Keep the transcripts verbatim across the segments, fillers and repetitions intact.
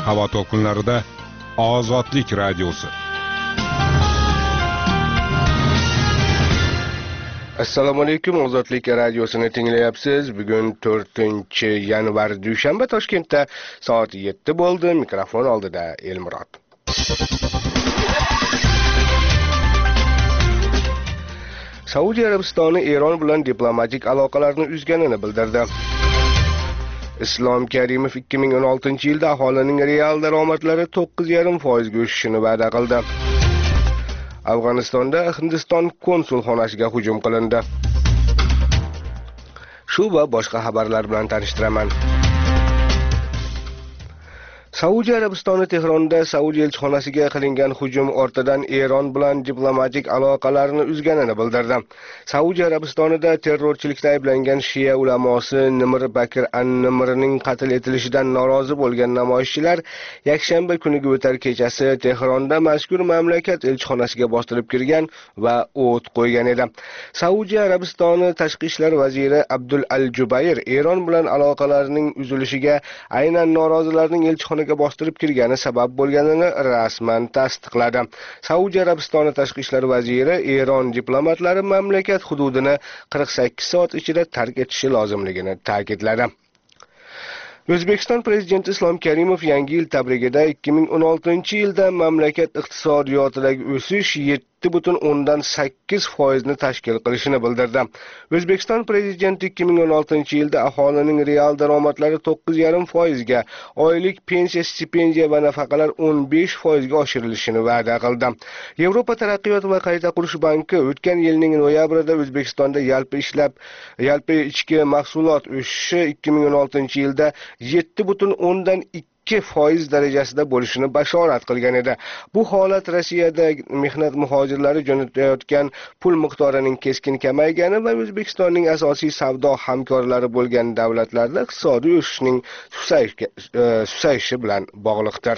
havo to'lqinlarida Ozodlik radiosi. Assalomu alaykum, Ozodlik radiosini tinglayapsiz. Bugun to'rtinchi yanvar dushanba, Toshkentda soat yetti bo'ldi. Mikrofon oldida Elmurod. Saudiya Arabistoni Eron bilan diplomatik aloqalarni uzganini bildirdi. Islom Karimov ikki ming o'n oltinchi yilda aholining real daromadlari to'qqiz yarim foiz ga o'sishini va'da qildi. Afg'onistonda Hindiston konsulxonasiga hujum qilindi. Shu va boshqa xabarlar bilan tanishtiraman. Saudiya Arabistoni Tehronda Saudiya elchixonasiga qilingan hujum ortidan Eron bilan diplomatik aloqalarni uzganini bildirdi. Saudiya Arabistonida terrorchilikda ayblangan Shia ulamosi Nimr Bakr an-Nimrning qatl etilishidan norozi bo'lgan namoyishchilar yakshanba kuniga o'tar kechasi Tehronda mazkur mamlakat elchixonasiga bostirib kirgan va o't qo'ygan edi. Saudiya Arabistoni tashqi ishlar vaziri Abdul al-Jubayr Eron bilan aloqalarning uzilishiga aynan norozilarning elchixonaga bostirib kirgani sabab bo'lganini rasman tasdiqladi. Saudiya Arabistoni tashqi ishlar vaziri Eron diplomatlari mamlakat hududini qirq sakkiz soat ichida tark etishi lozimligini ta'kidladi. O'zbekiston prezidenti Islom Karimov yangi yil tabrigida ikki ming o'n oltinchi yilda mamlakat iqtisodiyotidagi o'sish yetti butun o'ndan sakkiz foizni tashkil qilishini bildirdi. O'zbekiston prezidenti ikki ming o'n oltinchi yilda aholining real daromadlari to'qqiz yarim foiz ga, oylik pensiya, stipendiya va nafaqalar o'n besh foiz ga oshirilishini va'da qildi. Yevropa taraqqiyot va qayta qurish banki o'tgan yilning noyabrida O'zbekistonda yalpi ishlab, yalpi ichki mahsulot o'sishi ikki ming o'n oltinchi yilda yetti butun o'ndan ikki foiz darajasida bo'lishini bashorat qilgan edi. Bu holat Rossiyada mehnat muhojirlari jo'natayotgan pul miqdorining keskin kamaygani va O'zbekistonning asosiy savdo hamkorlari bo'lgan davlatlarda iqtisodiy o'sishning susayishi bilan bog'liqdir.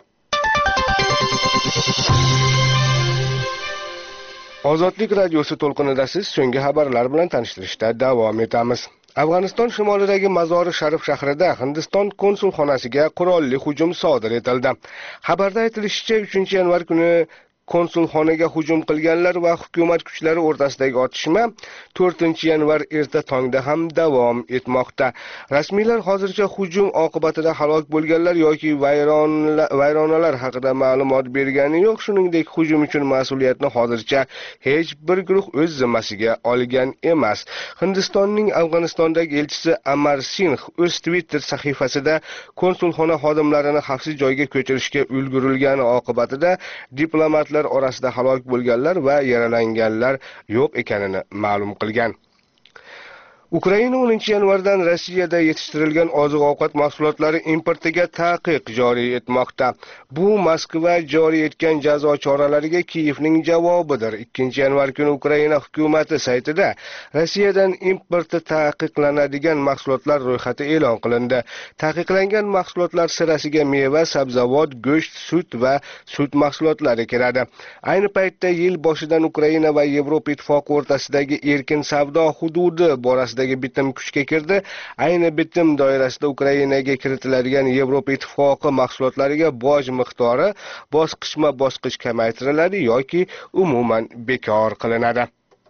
Ozodlik radiosi to'lqinida siz so'nggi xabarlar bilan tanishtirishda davom etamiz. Afg'oniston shimolidagi Mazori Sharif shahrida Hindiston konsulxonasiga qurolli hujum sodir etildi. Xabarda aytilishicha, uchinchi yanvar kuni konsulxonaga hujum qilganlar va hukumat kuchlari o'rtasidagi otishma to'rtinchi yanvar erta tongda ham davom etmoqda. Rasmiylar hozircha hujum oqibatida halok bo'lganlar yoki vayronalar haqida ma'lumot bergani yo'q. Shuningdek, hujum uchun mas'uliyatni hozircha hech bir guruh o'z zimmasiga olgan emas. Hindistonning Afg'onistondagi elchisi Amar Singh o'z Twitter sahifasida konsulxona xodimlarini xavfsiz joyga ko'chirishga ulgurilgani oqibatida diplomatlar orasida halok bo'lganlar va yaralanganlar yo'q ekanini ma'lum qilgan. Ukraina o'ninchi yanvardan Rossiyada yetishtirilgan oziq-ovqat mahsulotlari importiga taqiq joriy etmoqda. Bu Moskva joriy etgan jazo choralariga Kiyevning javobidir. ikkinchi yanvar kuni Ukraina hukumati saytida Rossiyadan importi taqiqlanadigan mahsulotlar ro'yxati e'lon qilindi. Taqiqlangan mahsulotlar sirasiga meva, sabzavot, go'sht, sut va sut mahsulotlari kiradi. Ayni paytda yil boshidan Ukraina va Yevropa ittifoqi o'rtasidagi erkin savdo hududi borasida bitim kuchga kirdi. Ayni bitim doirasida Ukrainaga kiritiladigan Yevropa ittifoqi mahsulotlariga boj miqdori bosqichma-bosqich kamaytiriladi yoki umuman bekor qilinadi.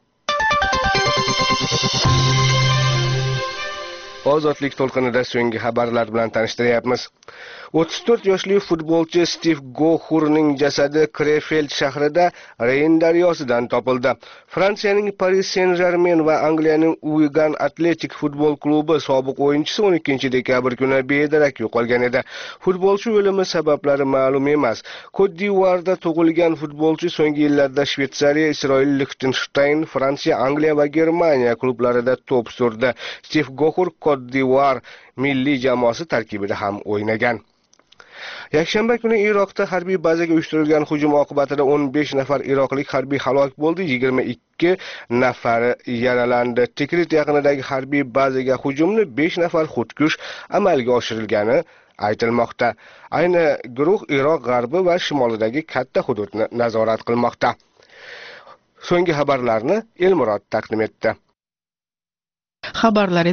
Ozodlik to'lqinida so'nggi xabarlar bilan tanishtiryapmiz. o'ttiz to'rt yoshli futbolchi Steve Gohurning jasadi Krefeld shahrida Reyn daryosidan topildi. Fransiyaning Paris Saint-Germain va Angliyaning Wigan Athletic futbol klubi sobiq o'yinchisi o'n ikkinchi dekabr kuni bedarak yo'qolgan edi. Futbolchi o'limi sabablari ma'lum emas. Côte d'Ivoire'da tug'ilgan futbolchi so'nggi yillarda Shveysariya, Isroil, Liechtenstein, Fransiya, Angliya va Germaniya klublarida to'p surdi. Steve Gohur Côte d'Ivoire milliy jamoasi tarkibida ham o'ynagan. Yakshanba kuni Iroqda harbiy bazaga uyushtirilgan hujum oqibatida o'n besh nafar iroqlik harbiy halok bo'ldi, yigirma ikki nafari yaralandi. Tikrit yaqinidagi harbiy bazaga hujumni besh nafar xudkush amalga oshirilgani aytilmoqda. Ayni guruh Iroq g'arbi va shimolidagi katta hududni nazorat qilmoqda. So'nggi xabarlarni Elmurod taqdim etdi. Xabarlar edi, Ozodlik to'lqinlarida suhbatimiz davom etadi.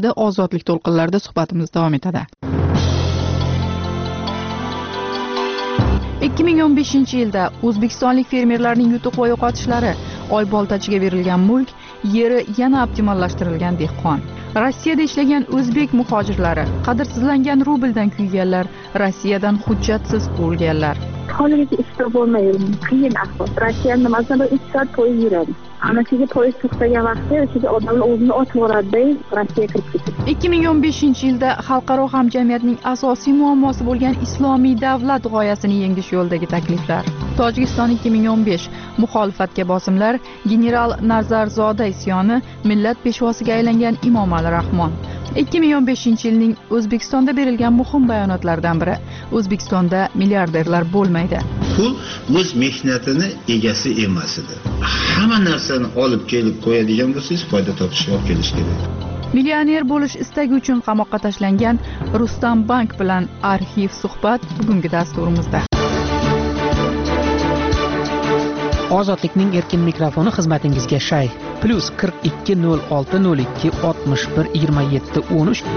ikki ming o'n beshinchi yilda o'zbekistonlik fermerlarning yutuq va yo'qotishlari, oyboltachiga berilgan mulk, yeri yana optimallashtirilgan dehqon. Rossiyada ishlagan o'zbek muhojirlari, qadrsizlangan rubldan kuyganlar, Rossiyadan hujjatsiz quvulganlar. Hozirgi ishda bo'lmaydi, qiyin ahvol. Rossiyada masalan uch soat poyezd yuradi. Ana shu poyezd to'xtagan vaqtda o'sha odamlar o'zini otib yuboradi, Rossiyaga kirib ketadi. ikki ming o'n beshinchi yilda xalqaro hamjamiyatning asosiy muammosi bo'lgan islomiy davlat g'oyasini yengish yo'lidagi takliflar. Tojikiston ikki ming o'n besh muxolifatga bosimlar, general Nazarzoda isyoni, millat peshvosiga aylangan Emomali Rahmon. ikki ming o'n beshinchi yilning O'zbekistonda berilgan muhim bayonotlaridan biri: O'zbekistonda milliarderlar bo'lmaydi. Pul o'z mehnatini egasi emas edi. Hamma narsani olib kelib qo'yadigan bo'lsangiz, foyda topishga olib kelish kerak. Millioner bo'lish istagi uchun qamoqqa tashlangan Rustam Bank bilan arxiv suhbat bugungi dasturimizda. Ozodlikning erkin mikrofoni xizmatingizga shay. Plus qirq ikki nol olti nol ikki oltmish bir yigirma yetti o'n uch.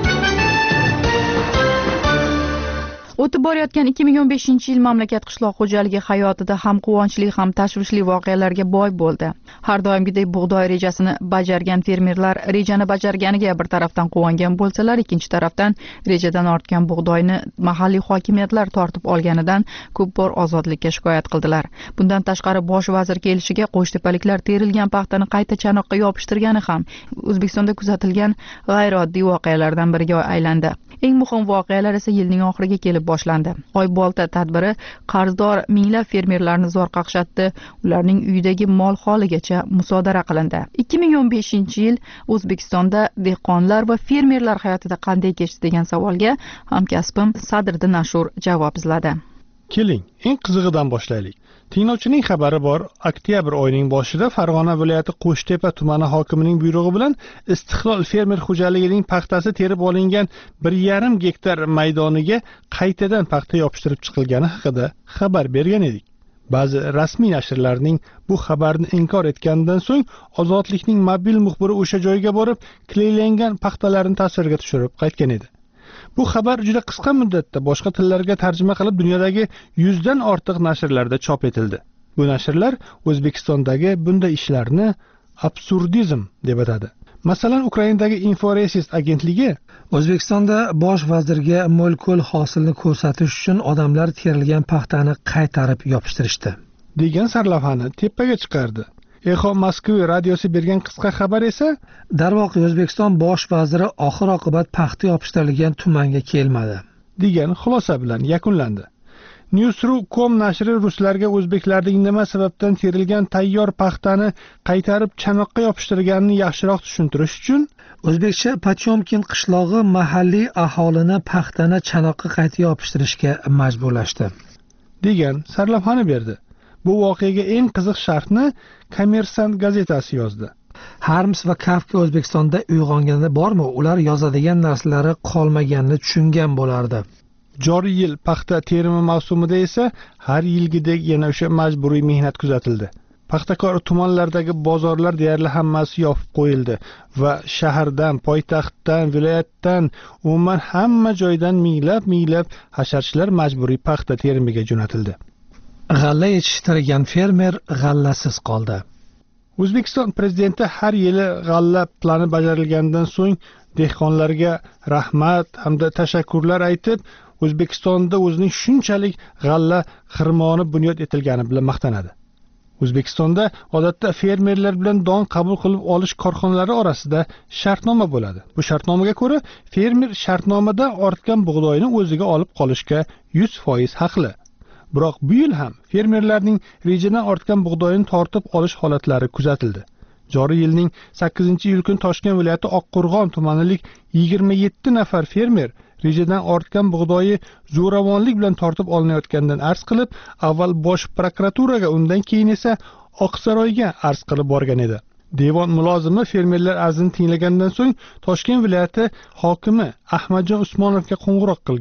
O'tib borayotgan ikki ming o'n beshinchi yil mamlakat qishloq xo'jaligi hayotida ham quvonchli, ham tashvishli voqealarga boy bo'ldi. Har doimgidek bug'doy rejasini bajargan fermerlar rejani bajarganiga bir tarafdan quvongan bo'lsalar, ikkinchi tarafdan rejadan ortgan bug'doyni mahalliy hokimiyatlar tortib olganidan ko'p bor ozodlikka shikoyat qildilar. Bundan tashqari bosh vazir kelishiga qo'shtepaliklar terilgan paxtani qayta chanoqqa yopishtirgani ham O'zbekistonda kuzatilgan g'ayrioddiy voqealardan biriga aylandi. Eng muhim voqealar esa yilning oxiriga kelib boshlandi. Oybolta tadbiri qarzdor minglab fermerlarni zo'r qaqshatdi, ularning uyidagi mol holigacha musodara qilindi. ikki ming o'n beshinchi yil O'zbekistonda dehqonlar va fermerlar hayotida qanday kechdi degan savolga hamkasbim Sadriddin Ashur javob izladi. Keling, eng qizig'idan boshlaylik. Tinglovchining xabari bor, oktyabr oyining boshida Farg'ona viloyati Qo'shtepa tumani hokimining buyrug'i bilan Istiqlol fermer xo'jaligining paxtasi terib olingan bir yarim gektar maydoniga qaytadan paxta yopishtirib chiqilgani haqida xabar bergan edik. Ba'zi rasmiy nashrlarning bu xabarni inkor etganidan so'ng Ozodlikning mobil muxbiri o'sha joyga borib, kleylangan paxtalarni tasvirga tushirib qaytgan edi. Bu xabar juda qisqa muddatda boshqa tillarga tarjima qilib dunyodagi yuzdan ortiq nashrlarda chop etildi. Bu nashrlar O'zbekistondagi bunday ishlarni absurdizm deb atadi. Masalan, Ukrainadagi Inforesist agentligi O'zbekistonda bosh vazirga mo'l-ko'l hosilni ko'rsatish uchun odamlar terilgan paxtani qaytarib yopishtirishdi degan sarlavhani tepaga chiqardi. Eho Moskva radiosi bergan qisqa xabar esa darvoqe O'zbekiston bosh vaziri oxir oqibat paxta yopishtirilgan tumanga kelmadi degan xulosa bilan yakunlandi. Newsru nokta com nashri ruslarga o'zbeklarning nima sababdan terilgan tayyor paxtani qaytarib chanoqqa yopishtirganini yaxshiroq tushuntirish uchun o'zbekcha Potyomkin qishlog'i mahalliy aholini paxtani chanoqqa qayta yopishtirishga majburlashdi degan sarlavhani berdi. Bu voqeaga eng qiziq sharhni Kommersant gazetasi yozdi. Harms va Kafka O'zbekistonda uyg'onganda bormi? Ular yozadigan narsalari qolmaganini tushungan bo'lardi. Joriy yil paxta terimi mavsumida esa har yilgidek yana o'sha majburiy mehnat kuzatildi. Paxtakor tumanlardagi bozorlar deyarli hammasi yopib qo'yildi va shahardan, poytaxtdan, viloyatdan, umuman hamma joydan minglab-minglab hasharchilar majburiy paxta terimiga jo'natildi. G'alla yetishtirgan fermer g'allasiz qoldi. O'zbekiston prezidenti har yili g'alla plani bajarilgandan so'ng dehqonlarga rahmat hamda tashakkurlar aytib, O'zbekistonda o'zining shunchalik g'alla xirmoni bunyod etilgani bilan maqtanadi. O'zbekistonda odatda fermerlar bilan don qabul qilib olish korxonalari orasida shartnoma bo'ladi. Bu shartnomaga ko'ra, fermer shartnomada ortgan bug'doyni o'ziga olib qolishga yuz foiz haqli. Biroq bu yil ham fermerlarning rejadan ortgan bug'doyini tortib olish holatlari kuzatildi. Joriy yilning sakkizinchi iyul kuni Toshkent viloyati Oqqo'rg'on tumanilik yigirma yetti nafar fermer rejadan ortgan bug'doyi zo'ravonlik bilan tortib olinayotganidan arz qilib, avval bosh prokuraturaga, undan keyin esa Oqsaroyga arz qilib borgan edi. Devon mulozimi fermerlar arzini tinglagandan so'ng Toshkent viloyati hokimi Ahmadjon Usmonovga qo'ng'iroq qilgan.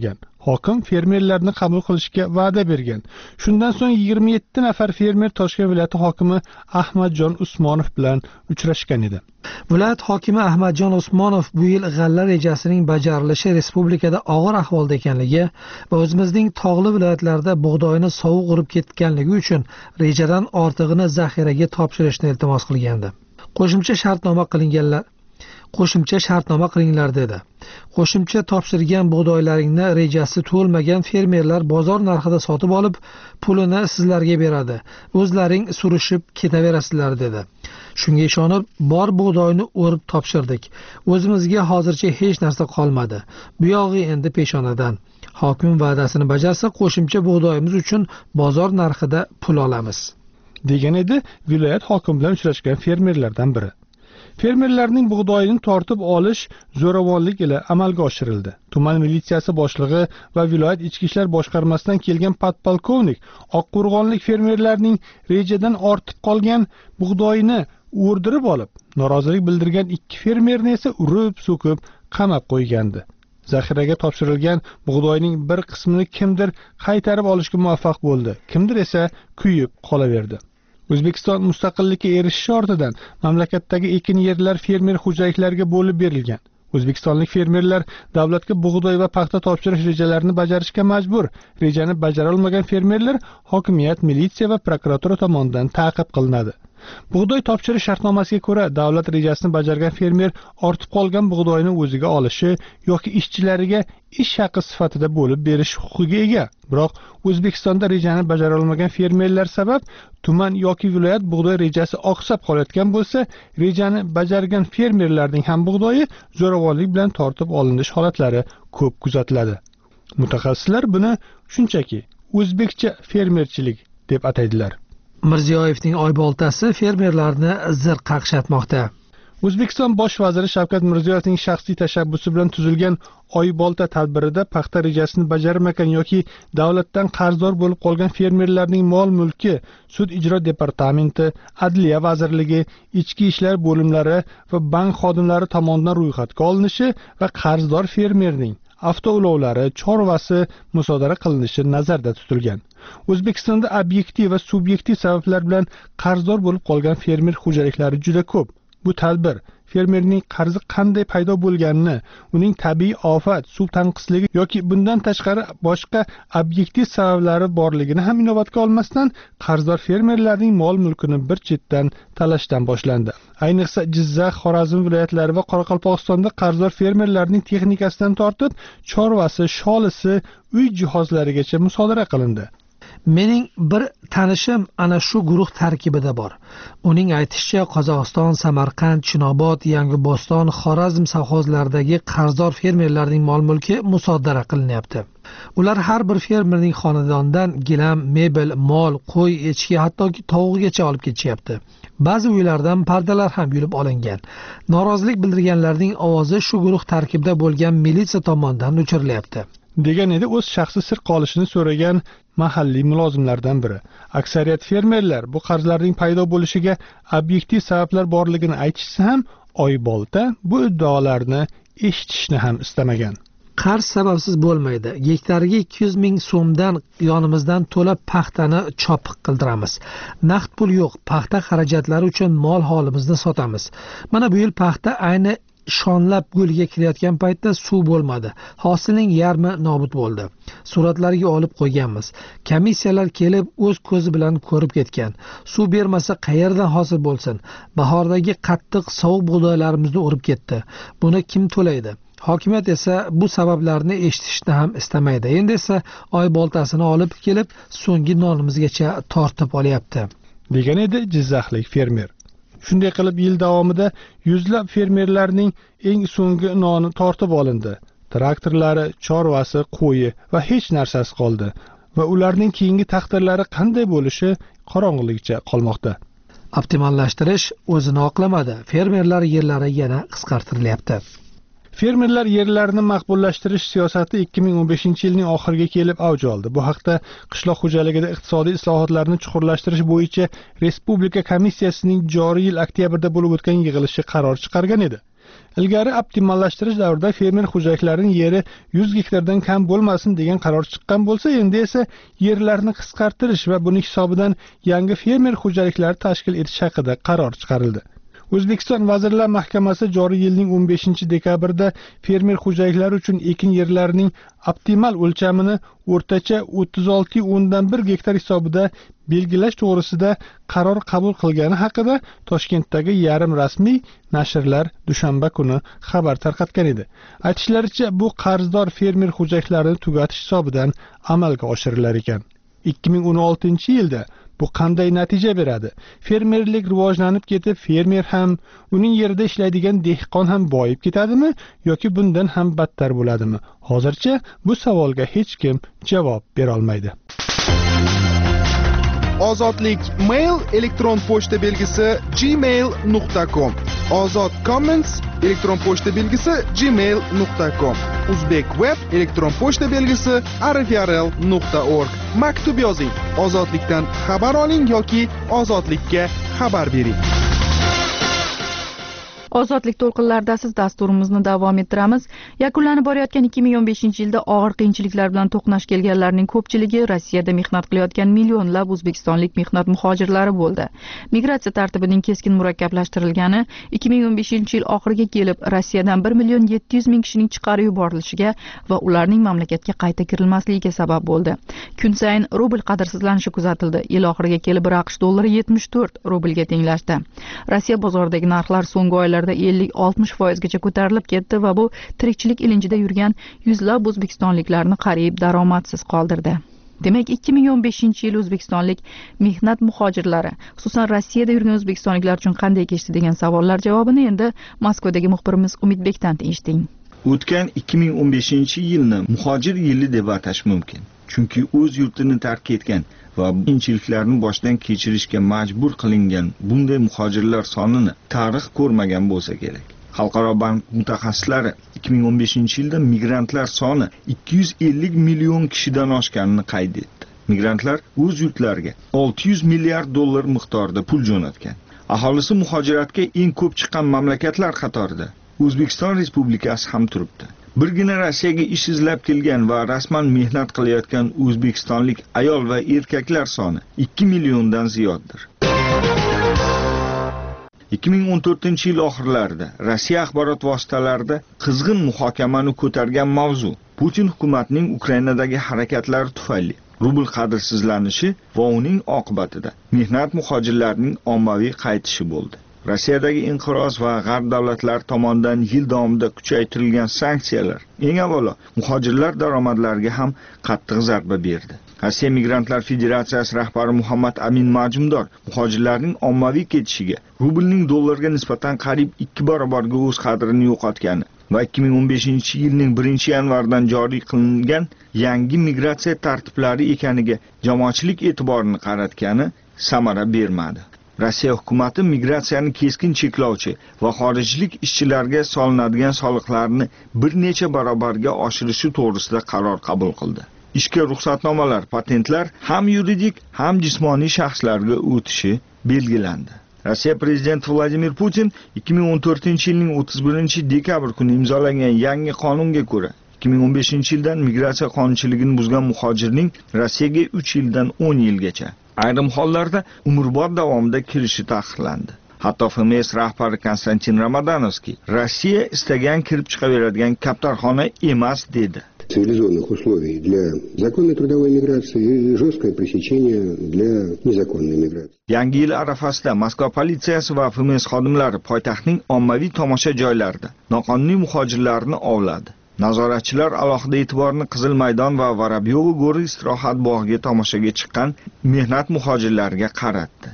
hokim fermerlarni qabul qilishga va'da bergan. Shundan so'ng yigirma yetti nafar fermer Toshkent viloyati hokimi Ahmadjon Usmonov bilan uchrashgan edi. Viloyat hokimi Ahmadjon Usmonov bu yil g'alla rejasining bajarilishi respublikada og'ir ahvolda ekanligi va o'zimizning tog'li viloyatlarda bug'doyni sovuq urib ketganligi uchun rejadan ortig'ini zaxiraga topshirishni iltimos qilgandi. Qo'shimcha shartnoma qilinganlar qo'shimcha shartnoma qilinglar dedi. Qo'shimcha topshirgan bug'doylaringni rejasi to'lmagan fermerlar bozor narxida sotib olib, pulini sizlarga beradi. O'zlaring surishib ketaverasizlar dedi. Shunga ishonib, bor bug'doyni o'rib topshirdik. O'zimizga hozircha hech narsa qolmadi. Bu yog'i endi peshonadan. Hokim va'dasini bajarsa, qo'shimcha bug'doyimiz uchun bozor narxida pul olamiz, degan edi viloyat hokimi bilan uchrashgan fermerlardan biri. Fermerlarning bug'doyini tortib olish zo'ravonlik ila amalga oshirildi. Tuman militsiyasi boshlig'i va viloyat ichki ishlar boshqarmasidan kelgan podpolkovnik oqqo'rg'onlik fermerlarning rejadan ortib qolgan bug'doyini o'rdirib olib, norozilik bildirgan ikki fermerni esa urib, so'kib, qamab qo'ygandi. Zaxiraga topshirilgan bug'doyning bir qismini kimdir qaytarib olishga muvaffaq bo'ldi, kimdir esa kuyib qolaverdi. O'zbekiston mustaqillikka erishishi ortidan mamlakatdagi ekin yerlar fermer xo'jaliklariga bo'lib berilgan. O'zbekistonlik fermerlar davlatga bug'doy va paxta topshirish rejalarini bajarishga majbur. Rejani bajara olmagan fermerlar hokimiyat, militsiya va prokuratura tomonidan ta'qib qilinadi. Bug'doy topshirish shartnomasiga ko'ra davlat rejasini bajargan fermer ortib qolgan bug'doyni o'ziga olishi yoki ishchilariga ish haqi sifatida bo'lib berish huquqiga ega. Biroq O'zbekistonda rejani bajara olmagan fermerlar sabab tuman yoki viloyat bug'doy rejasi oqsab qolayotgan bo'lsa, rejani bajargan fermerlarning ham bug'doyi zo'ravonlik bilan tortib olinish holatlari ko'p kuzatiladi. Mutaxassislar buni shunchaki o'zbekcha fermerchilik deb ataydilar. Mirziyoyevning oyboltasi fermerlarni zir qaqshatmoqda. O'zbekiston bosh vaziri Shavkat Mirziyoyevning shaxsiy tashabbusi bilan tuzilgan oybolta tadbirida paxta rejasini bajarmagan yoki davlatdan qarzdor bo'lib qolgan fermerlarning mol-mulki Sud ijro departamenti, Adliya vazirligi, Ichki ishlar bo'limlari va bank xodimlari tomonidan ro'yxatga olinishi va qarzdor fermerning avtoulovlari, chorvasi musodara qilinishi nazarda tutilgan. O'zbekistonda obyektiv va subyektiv sabablar bilan qarzdor bo'lib qolgan fermer xo'jaliklari juda ko'p. Bu tadbir fermerning qarzi qanday paydo bo'lganini, uning tabiiy ofat, suv tanqisligi yoki bundan tashqari boshqa obyektiv sabablari borligini ham inobatga olmasdan qarzdor fermerlarning mol-mulkini bir chetdan talashdan boshlandi. Ayniqsa Jizzax, Xorazm viloyatlari va Qoraqalpog'istonda qarzdor fermerlarning texnikasidan tortib, chorvasi, sholisi, uy jihozlarigacha musodara qilindi. Mening bir tanishim ana shu guruh tarkibida bor. Uning aytishicha, Qozog'iston, Samarqand, Chinobod, Yangiboston, Xorazm sovxozlaridagi qarzdor fermerlarning mol-mulki musodara qilinyapti. Ular har bir fermerning xonadonidan gilam, mebel, mol, qo'y, echki, hattoki tovuqgacha olib ketishyapti. Ba'zi uylardan pardalar ham yulib olingan. Norozilik bildirganlarning ovozi shu guruh tarkibida bo'lgan militsiya tomonidan o'chirilyapti, degan edi o'z shaxsiy sir qolishini so'ragan mahalliy mulozimlardan biri. Aksariyat fermerlar bu qarzlarning paydo bo'lishiga obyektiv sabablar borligini aytishsa ham, oybolta bu iddaolarni eshitishni ham istamagan. Qarz sababsiz bo'lmaydi. Gektariga ikki yuz ming so'mdan yonimizdan to'lab paxtani chopiq qildiramiz. Naqd pul yo'q, paxta xarajatlari uchun mol holimizni sotamiz. Mana bu yil paxta ayni shonlab gulga kirayotgan paytda suv bo'lmadi. Hosilning yarmi nobud bo'ldi. Suratlarga olib qo'yganmiz. Komissiyalar kelib o'z ko'zi bilan ko'rib ketgan. Suv bermasa qayerdan hosil bo'lsin? Bahordagi qattiq sovuq bug'doylarimizni urib ketdi. Buni kim to'laydi? Hokimiyat esa bu sabablarni eshitishni ham istamaydi. Endi esa oy boltasini olib kelib so'nggi nonimizgacha tortib olyapti, degan edi Jizzaxlik fermer. Shunday qilib yil davomida yuzlab fermerlarning eng so'nggi noni tortib olindi. Traktorlari, chorvasi, qo'yi va hech narsasi qoldi va ularning keyingi taqdirlari qanday bo'lishi qorong'ulikcha qolmoqda. Optimallashtirish o'zini oqlamadi. Fermerlar yerlari yana qisqartirilyapti. Fermerlar yerlarini maqbullashtirish siyosati ikki ming o'n beshinchi yilning oxiriga kelib avj oldi. Bu haqda qishloq xo'jaligida iqtisodiy islohotlarni chuqurlashtirish bo'yicha Respublika komissiyasining joriy yil oktyabrda bo'lib o'tgan yig'ilishi qaror chiqargan edi. Ilgari optimallashtirish davrida fermer xo'jaliklarining yeri yuz gektardan kam bo'lmasin degan qaror chiqqan bo'lsa, endi esa yerlarni qisqartirish va buning hisobidan yangi fermer xo'jaliklari tashkil etish haqida qaror chiqarildi. O'zbekiston Vazirlar Mahkamasi joriy yilning o'n beshinchi dekabrida fermer xo'jaliklari uchun ekin yerlarining optimal o'lchamini o'rtacha o'ttiz olti nuqta o'ndan bir gektar hisobida belgilash to'g'risida qaror qabul qilgani haqida Toshkentdagi yarim rasmiy nashrlar dushanba kuni xabar tarqatgan edi. Aytishlaricha, bu qarzdor fermer xo'jaliklarini tugatish hisobidan amalga oshirilar ekan. ikki ming o'n oltinchi yilda bu qanday natija beradi? Fermerlik rivojlanib ketib, fermer ham, uning yerida ishlaydigan dehqon ham boyib ketadimi yoki bundan ham battar bo'ladimi? Hozircha bu savolga hech kim javob bera olmaydi. Ozodlik mail elektron pochta belgisi gmail nuqta com. Ozod comments elektron pochta belgisi gmail nuqta com. Uzbek web elektron pochta belgisi r f r l nuqta org. Maktub yozing, ozodlikdan xabar oling yoki ozodlikka xabar bering. Ozodlik to'lqinlarida siz dasturimizni davom ettiramiz. Yakunlanib borayotgan ikki ming o'n beshinchi yilda og'ir qiyinchiliklar bilan to'qnash kelganlarning ko'pchiligi Rossiyada mehnat qilayotgan millionlab o'zbekistonlik mehnat muhojirlari bo'ldi. Migratsiya tartibining keskin murakkablashtirilgani ikki ming o'n beshinchi yil oxiriga kelib Rossiyadan bir million yetti yuz ming kishining chiqarib yuborilishiga va ularning mamlakatga qayta kirilmasligiga sabab bo'ldi. Kun sayin rubl qadrsizlanishi kuzatildi. Yil oxiriga kelib bir AQSh dollari yetmish to'rt rublga tenglashdi. Rossiya bozoridagi narxlar so'nggi oylarda ellik oltmish foizgacha ko'tarilib ketdi va bu tirikchilik ilinjida yurgan yuzlab o'zbekistonliklarni qariyb daromadsiz qoldirdi. Demak, ikki ming o'n beshinchi yil o'zbekistonlik mehnat muhojirlari, xususan Rossiyada yurgan o'zbekistonliklar uchun qanday kechdi degan savollar javobini endi Moskvadagi muxbirimiz Umidbekdan eshiting. O'tgan ikki ming o'n beshinchi yilni muhojir yili deb atash mumkin. Chunki o'z yurtini tark etgan va qiyinchiliklarni boshdan kechirishga majbur qilingan bunday muhojirlar sonini tarix ko'rmagan bo'lsa kerak. Xalqaro bank mutaxassislari ikki ming o'n beshinchi yilda migrantlar soni ikki yuz ellik million kishidan oshganini qayd etdi. Migrantlar o'z yurtlariga olti yuz milliard dollar miqdorida pul jo'natgan. Aholisi muhojiratga eng ko'p chiqqan mamlakatlar qatorida O'zbekiston Respublikasi ham turibdi. Birgina Rossiyaga ish izlab kelgan va rasman mehnat qilayotgan o'zbekistonlik ayol va erkaklar soni ikki milliondan ziyoddir. ikki ming o'n to'rtinchi yil oxirlarida Rossiya axborot vositalarida qizg'in muhokamani ko'targan mavzu Putin hukumatining Ukrainadagi harakatlari tufayli rubl qadrsizlanishi va uning oqibatida mehnat muhojirlarining ommaviy qaytishi bo'ldi. Rossiyadagi inqiroz va g'arb davlatlari tomonidan yil davomida kuchaytirilgan sanksiyalar eng avvalo muhojirlar daromadlariga ham qattiq zarba berdi. Rossiya Migrantlar Federatsiyasi rahbari Muhammad Amin Majumdor muhojirlarning ommaviy ketishiga rublning dollarga nisbatan qariyb ikki barobarga o'z qadrini yo'qotgani va ikki ming o'n beshinchi yilning birinchi yanvaridan joriy qilingan yangi migratsiya tartiblari ekaniga jamoatchilik e'tiborini qaratgani samara bermadi. Rossiya hukumati migratsiyani keskin cheklovchi va xorijlik ishchilarga solinadigan soliqlarni bir necha barobarga oshirishi to'g'risida qaror qabul qildi. Ishga ruxsatnomalar, patentlar ham yuridik, ham jismoniy shaxslarga o'tishi belgilandi. Rossiya prezidenti Vladimir Putin ikki ming o'n to'rtinchi yilning o'ttiz birinchi dekabr kuni imzolangan yangi qonunga ko'ra ikki ming o'n beshinchi yildan migratsiya qonunchiligini buzgan muhojirning Rossiyaga uch yildan o'n yilgacha, ayrim hollarda umrbod davomida kirishi taqiqlandi. Hatto F M S rahbari Konstantin Ramadanowskiy Rossiya istagan kirib chiqaveradigan kaptarxona emas dedi. Цивилизованных условий для законной трудовой миграции и жесткое пресечение для незаконной миграции. Yangi yil arafasida Moskva politsiyasi va F M S xodimlari poytaxtning ommaviy tomosha joylarida noqonuniy muhojirlarni ovladi. Nazoratchilar alohida e'tiborni Qizil maydon va Vorobyovo Gori istirohat bog'iga tomoshaga chiqqan mehnat muhojirlariga qaratdi.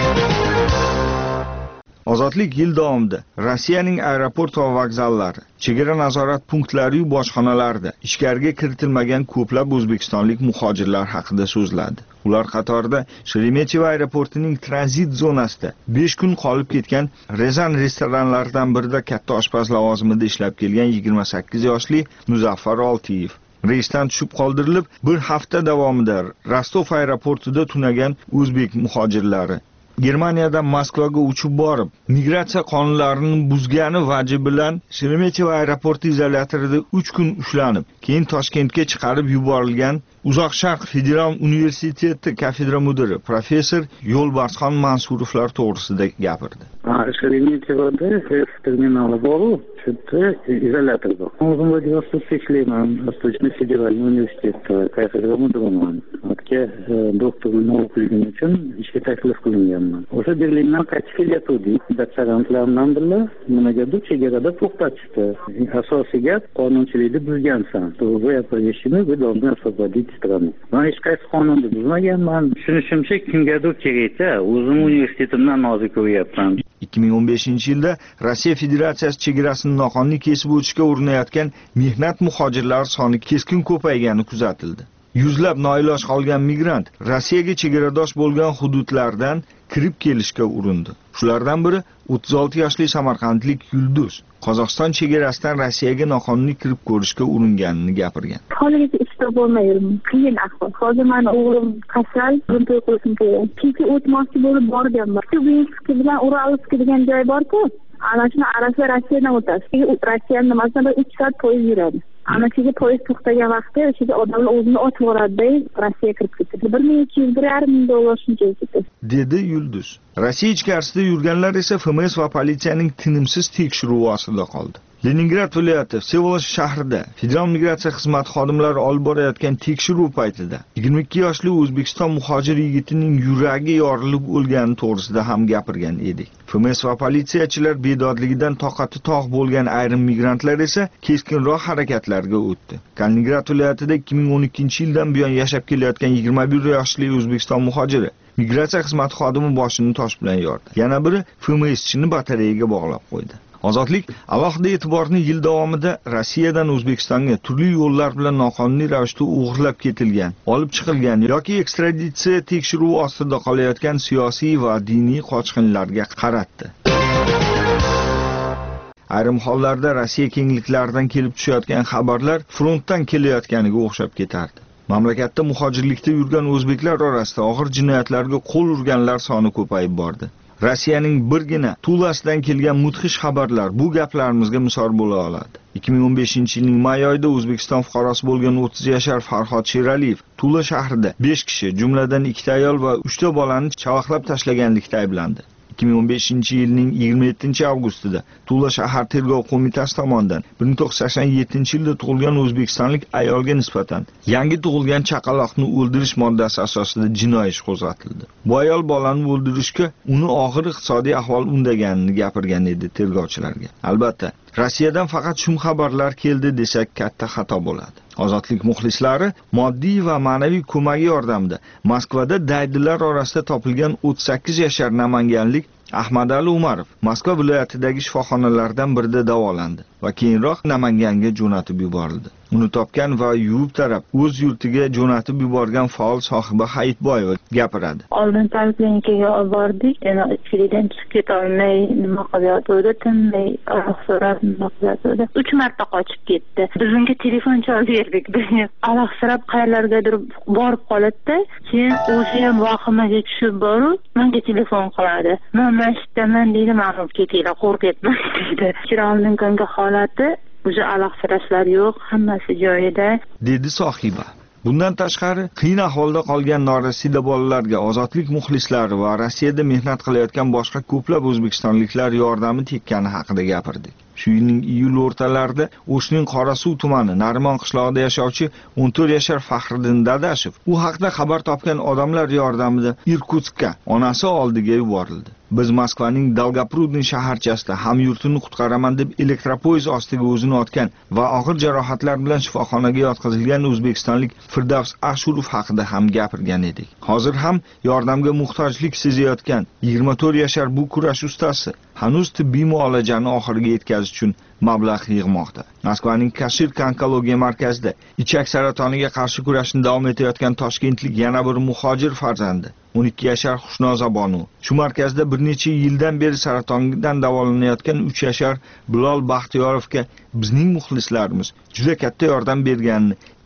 Ozodlik yil davomida Rossiyaning aeroport va vokzallari, chegara nazorat punktlari va bojxonalarida ichkariga kiritilmagan ko'plab o'zbekistonlik muhojirlar haqida so'zladi. Ular qatorida Sheremetyevo aeroportining tranzit zonasida besh kun qolib ketgan Rezan restoranlaridan birida katta oshpaz lavozimida ishlab kelgan yigirma sakkiz yoshli Muzaffar Oltiyev, reysdan tushib qoldirilib bir hafta davomida Rostov aeroportida tunagan o'zbek muhojirlari Germaniyadan Moskvaga uchib borib, migratsiya qonunlarini buzgani vaji bilan Sheremetyevo aeroporti izolyatorida uch kun ushlanib, keyin Toshkentga chiqarib yuborilgan Uzoq Sharq Federal universiteti kafedra mudiri professor Yo'lbarsxon Mansurovlar to'g'risida gapirdi. Sheremetyevoda terminali bor, shu izolyatorda. O'zim vazifasida ishlayman, Toshkent Federal universiteti kafedra mudiriman. Hatto doktorlikni o'qishim uchun ishga taklif qilinganman. O'sha Berlindan qaytib kelayotgandik. Doktorantlardan birga nimagadir chegarada to'xtatishdi. Asosiy gap qonunchilikni buzgansan. To'g'ri gapirishini bu domda hisobladik strani. Men hech qaysi qonunni buzmaganman. Tushunishimcha kimgadir kerakda, o'zim universitetimdan nozir ko'ryapman. ikki ming o'n beshinchi yilda Rossiya Federatsiyasi chegarasini noqonuniy kesib o'tishga urinayotgan mehnat muhojirlar soni keskin ko'paygani kuzatildi. Yuzlab noiloj qolgan migrant Rossiyaga chegaradosh bo'lgan hududlardan kirib kelishga urindi. Shulardan biri o'ttiz olti yoshli samarqandlik Yulduz Qozog'iston chegarasidan Rossiyaga noqonuniy kirib ko'rishga uringanini gapirgan. Hozirgacha ishda bo'lmayman. Qiyin ahvol. Hozir meni o'g'lim kasal, buni to'y qilishim kerak. Kecha o'tmoqchi bo'lib borganman. Shu bilan Uralsk degan joy bor-ku. Ana shuni arasida Rossiyadan o'tasiz. Rossiyaning nimasidan uch soat poyezd yuradi. Ana shu poyezd to'xtagan vaqtda o'sha odamlar o'zini otib yuboradi, Rossiyaga kirib ketadi. bir ming ikki yuz bir yarim ming dollar shuncha ketadi. Dedi Yulduz. Rossiya ichkarisida yurganlar esa F M S va politsiyaning tinimsiz tekshiruvi ostida qoldi. Leningrad viloyati Vsevolozh shahrida Federal migratsiya xizmati xodimlari olib borayotgan tekshiruv paytida yigirma ikki yoshli O'zbekiston muhojir yigitining yuragi yorilib o'lgani to'g'risida ham gapirgan edik. F M S va politsiyachilar bedodligidan toqati tog' bo'lgan ayrim migrantlar esa keskinroq harakatlarga o'tdi. Kaliningrad viloyatida ikki ming o'n ikkinchi yildan buyon yashab kelayotgan yigirma bir yoshli O'zbekiston muhojiri migratsiya xizmati xodimi boshini tosh bilan yordi. Yana biri F M S'chini batareyaga bog'lab qo'ydi. Ozodlik alohida e'tiborni yil davomida Rossiyadan O'zbekistonga turli yo'llar bilan noqonuniy ravishda o'g'irlab ketilgan, olib chiqilgan yoki ekstraditsiya tekshiruvi ostida qolayotgan siyosiy va diniy qochqinlarga qaratdi. Ayrim hollarda Rossiya kengliklaridan kelib tushayotgan xabarlar frontdan kelayotganiga o'xshab ketardi. Mamlakatda muhojirlikda yurgan o'zbeklar orasida og'ir jinoyatlarga qo'l urganlar soni ko'payib bordi. Rossiyaning birgina Tulasidan kelgan mudhish xabarlar bu gaplarimizga misol bo'la oladi. ikki ming o'n beshinchi yilning may oyida O'zbekiston fuqarosi bo'lgan o'ttiz yashar Farhod Sheraliyev Tula shahrida besh kishi, jumladan ikkita ayol va uchta bolani chavaqlab tashlaganlikda ayblandi. ikki ming o'n beshinchi yilning yigirma yettinchi avgustida Tula shahar tergov qo'mitasi tomonidan bir ming to'qqiz yuz sakson yettinchi yilda tug'ilgan o'zbekistonlik ayolga nisbatan yangi tug'ilgan chaqaloqni o'ldirish moddasi asosida jinoiy ish qo'zg'atildi. Bu ayol bolani o'ldirishga uni og'ir iqtisodiy ahvol undaganini gapirgan edi tergovchilarga. Albatta, Rossiyadan faqat shum xabarlar keldi desak katta xato bo'ladi. Ozodlik muxlislari moddiy va ma'naviy ko'magi yordamida Moskvada daydilar orasida topilgan o'ttiz sakkiz yashar namanganlik Ahmadali Umarov Moskva viloyatidagi shifoxonalardan birida davolandi va keyinroq Namanganga jo'natib yuborildi. Uni topgan va yuvib tarab o'z yurtiga jo'natib yuborgan faol sohiba Hayitboyeva gapiradi. Oldin poliklinikaga olib bordik, yana ichkaridan chiqib keta olmay, nima qilyapti, tinmay, alahsirab nima qilyapti. uch marta qochib ketdi. Bizga telefon chaldirdik. Alahsirab qayerlargadir borib qoladi, keyin o'zi ham vahimaga tushib borib, menga telefon qiladi. Men mashtaman deydi, ma'lum ketinglar, qo'rqyapman deydi. Chiroqning kungi holati o'zi alahsirashlar yo'q, hammasi joyida, dedi sohiba. Bundan tashqari, qiyin ahvolda qolgan norasida bolalarga ozodlik muxlislari va Rossiyada mehnat qilayotgan boshqa ko'plab o'zbekistonliklar yordami tekkani haqida gapirdik. Shu yilning iyul o'rtalarida O'shning Qorasuv tumani Narimon qishlog'ida yashovchi o'n to'rt yashar Faxriddin Dadashev u haqda xabar topgan odamlar yordamida Irkutskka onasi oldiga yuborildi. Biz Moskvaning Dolgoprudniy shaharchasida hamyurtini qutqaraman deb elektropoyezd ostiga o'zini otgan va og'ir jarohatlar bilan shifoxonaga yotqizilgan o'zbekistonlik Firdavs Ashurov haqida ham gapirgan edik. Hozir ham yordamga muhtojlik sezayotgan yigirma to'rt yashar bu kurash ustasi hanuz tibbiy muolajani oxiriga yetkazish uchun mablag' yig'moqda. Moskvaning Kashirka onkologiya markazida ichak saratoniga qarshi kurashni davom etayotgan toshkentlik yana bir muhojir farzandi o'n ikki yashar Xushnoza Bonu shu markazda bir necha yildan beri saratondan davolanayotgan uch yashar Bilol Baxtiyorovga bizning muxlislarimiz juda katta yordam berganini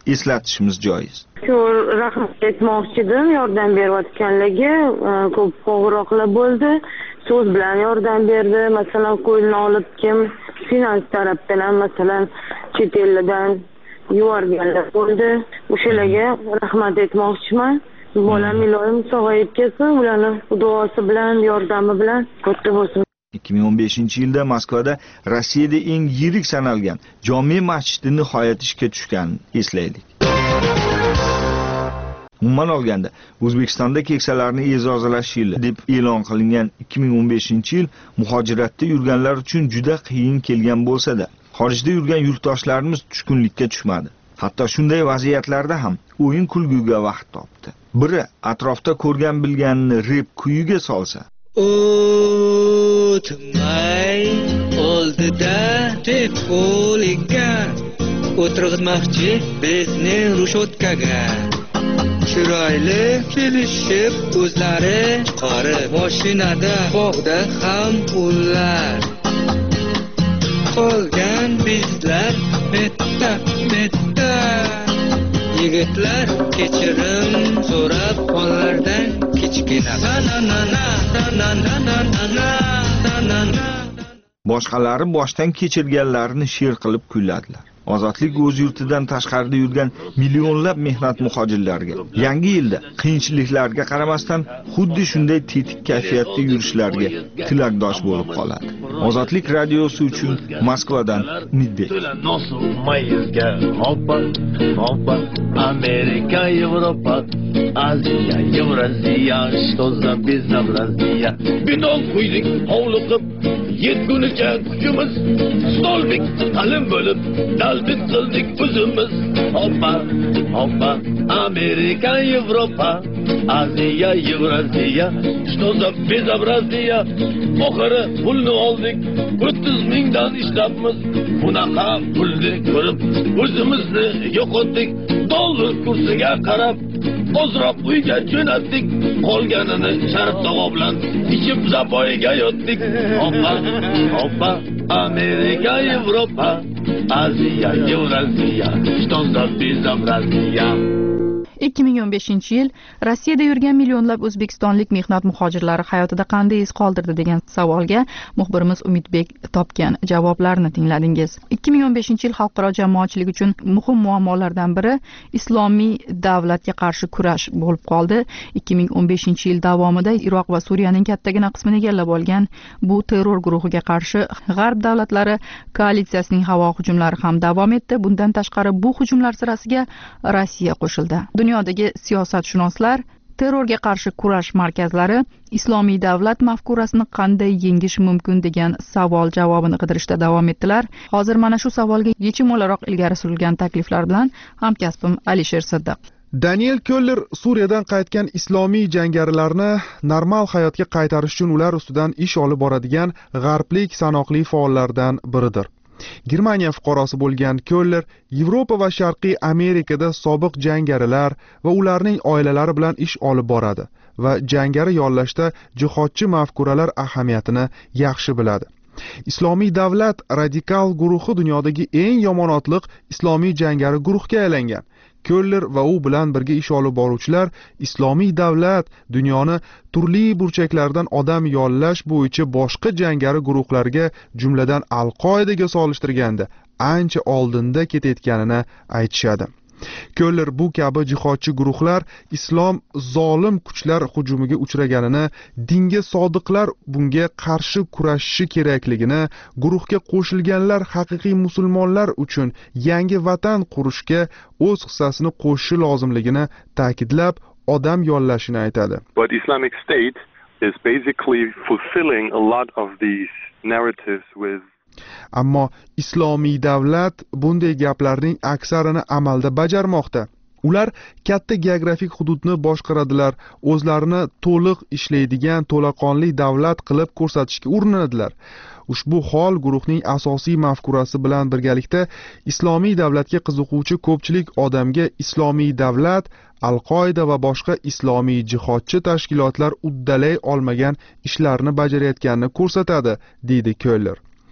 eslatishimiz joiz. Shu rahmat aytmoqchidim, yordam berayotganligi ko'p qo'ng'iroqlar bo'ldi. So'z bilan yordam berdi. Masalan, qo'lini olib kim finans tarafdan ham masalan chet eldan yuborganlar bo'ldi. O'shalarga rahmat aytmoqchiman. Bolam iloyim sog'ayib kelsin, ularni duosi bilan, yordami bilan katta bo'lsin. ikki ming o'n beshinchi yilda Moskvada Rossiyada eng yirik sanalgan jome masjidi nihoyat ishga tushganini eslaylik. Umuman olganda, O'zbekistonda keksalarni e'zozlash yili deb e'lon qilingan ikki ming o'n beshinchi yil muhojiratda yurganlar uchun juda qiyin kelgan bo'lsa-da, xorijda yurgan yurtdoshlarimiz tushkunlikka tushmadi. Hatto shunday vaziyatlarda ham o'yin kulguga vaqt topdi. Biri atrofda ko'rgan bilganini rep kuyiga solsa, o'tmay oldida deb qo'liga o'tirg'izmoqchi bizni rushotkaga. Chiroyli kelishib o'zlari qori mashinada bog'da ham ular. Qolgan bizlar metta metta yigitlar kechirim so'rab onlardan kichkina boshqalari boshdan kechirganlarini she'r qilib kuyladilar. Ozodlik o'z yurtidan tashqarida yurgan millionlab mehnat muhojirlarga yangi yilda qiyinchiliklarga qaramasdan xuddi shunday tetik kayfiyatda yurishlariga tilakdosh bo'lib qoladi. Ozodlik radiosi uchun Moskvadan Umidbek. Mayizga hoppa hoppa Amerika, Yevropa, Aziya, Yevraziya, что за безобразие. Bidon quydik hovliqib yetgunicha kuchimiz stolbik ta'lim bo'lib dalbit qildik o'zimiz. Hoppa hoppa Amerika, Yevropa, Aziya, Yevraziya, что за безобразие. Oxiri pulni oldik, o'ttiz mingdan ishlabmiz. Bunaqa pulni ko'rib o'zimizni yo'qotdik. Dollar kursiga qarab ozroq uyga jo'natdik. Qolganini Sharif tog'a bilan ichib zapoyiga yotdik. Hoppa hoppa Amerika, Yevropa, Aziya, Yevraziya, что за безобразие. ikki ming o'n beshinchi yil Rossiyada yurgan millionlab o'zbekistonlik mehnat muhojirlari hayotida qanday iz qoldirdi degan savolga muxbirimiz Umidbek topgan javoblarni tingladingiz. ikki ming o'n beshinchi yil xalqaro jamoatchilik uchun muhim muammolardan biri islomiy davlatga qarshi kurash bo'lib qoldi. ikki ming o'n beshinchi yil davomida Iroq va Suriyaning kattagina qismini egallab olgan bu terror guruhiga qarshi G'arb davlatlari koalitsiyasining havo hujumlari ham davom etdi. Bundan tashqari bu hujumlar sirasiga Rossiya qo'shildi. Dunyodagi siyosatshunoslar terrorga qarshi kurash markazlari islomiy davlat mafkurasini qanday yengish mumkin degan savol javobini qidirishda davom etdilar. Hozir mana shu savolga yechim o'laroq ilgari surilgan takliflar bilan hamkasbim Alisher Siddiq. Daniel Koller Suriyadan qaytgan islomiy jangarilarni normal hayotga qaytarish uchun ular ustidan ish olib boradigan g'arblik sanoqli faollardan biridir. Germaniya fuqarosi bo'lgan Koller Yevropa va Sharqiy Amerikada sobiq jangarilar va ularning oilalari bilan ish olib boradi va jangari yollashda jihodchi mafkuralar ahamiyatini yaxshi biladi. Islomiy davlat radikal guruhi dunyodagi eng yomonotliq islomiy jangari guruhga aylangan. Koller va u bilan birga ish olib boruvchilar islomiy davlat dunyoni turli burchaklaridan odam yollash bo'yicha boshqa jangari guruhlarga, jumladan Al-Qoidaga solishtirganda ancha oldinda ketayotganini aytishadi. Koller bu kabi jihodchi guruhlar islom zolim kuchlar hujumiga uchraganini, dinga sodiqlar bunga qarshi kurashishi kerakligini, guruhga qo'shilganlar haqiqiy musulmonlar uchun yangi vatan qurishga o'z hissasini qo'shishi lozimligini ta'kidlab, odam yollashini aytadi. But Islamic State is basically fulfilling a lot of these narratives with Ammo islomiy davlat bunday gaplarning aksarini amalda bajarmoqda. Ular katta geografik hududni boshqaradilar, o'zlarini to'liq ishlaydigan to'laqonli davlat qilib ko'rsatishga urinadilar. Ushbu hol guruhning asosiy mafkurasi bilan birgalikda islomiy davlatga qiziquvchi ko'pchilik odamga islomiy davlat, Al-Qoida va boshqa islomiy jihodchi tashkilotlar uddalay olmagan ishlarni bajarayotganini ko'rsatadi, deydi Koller.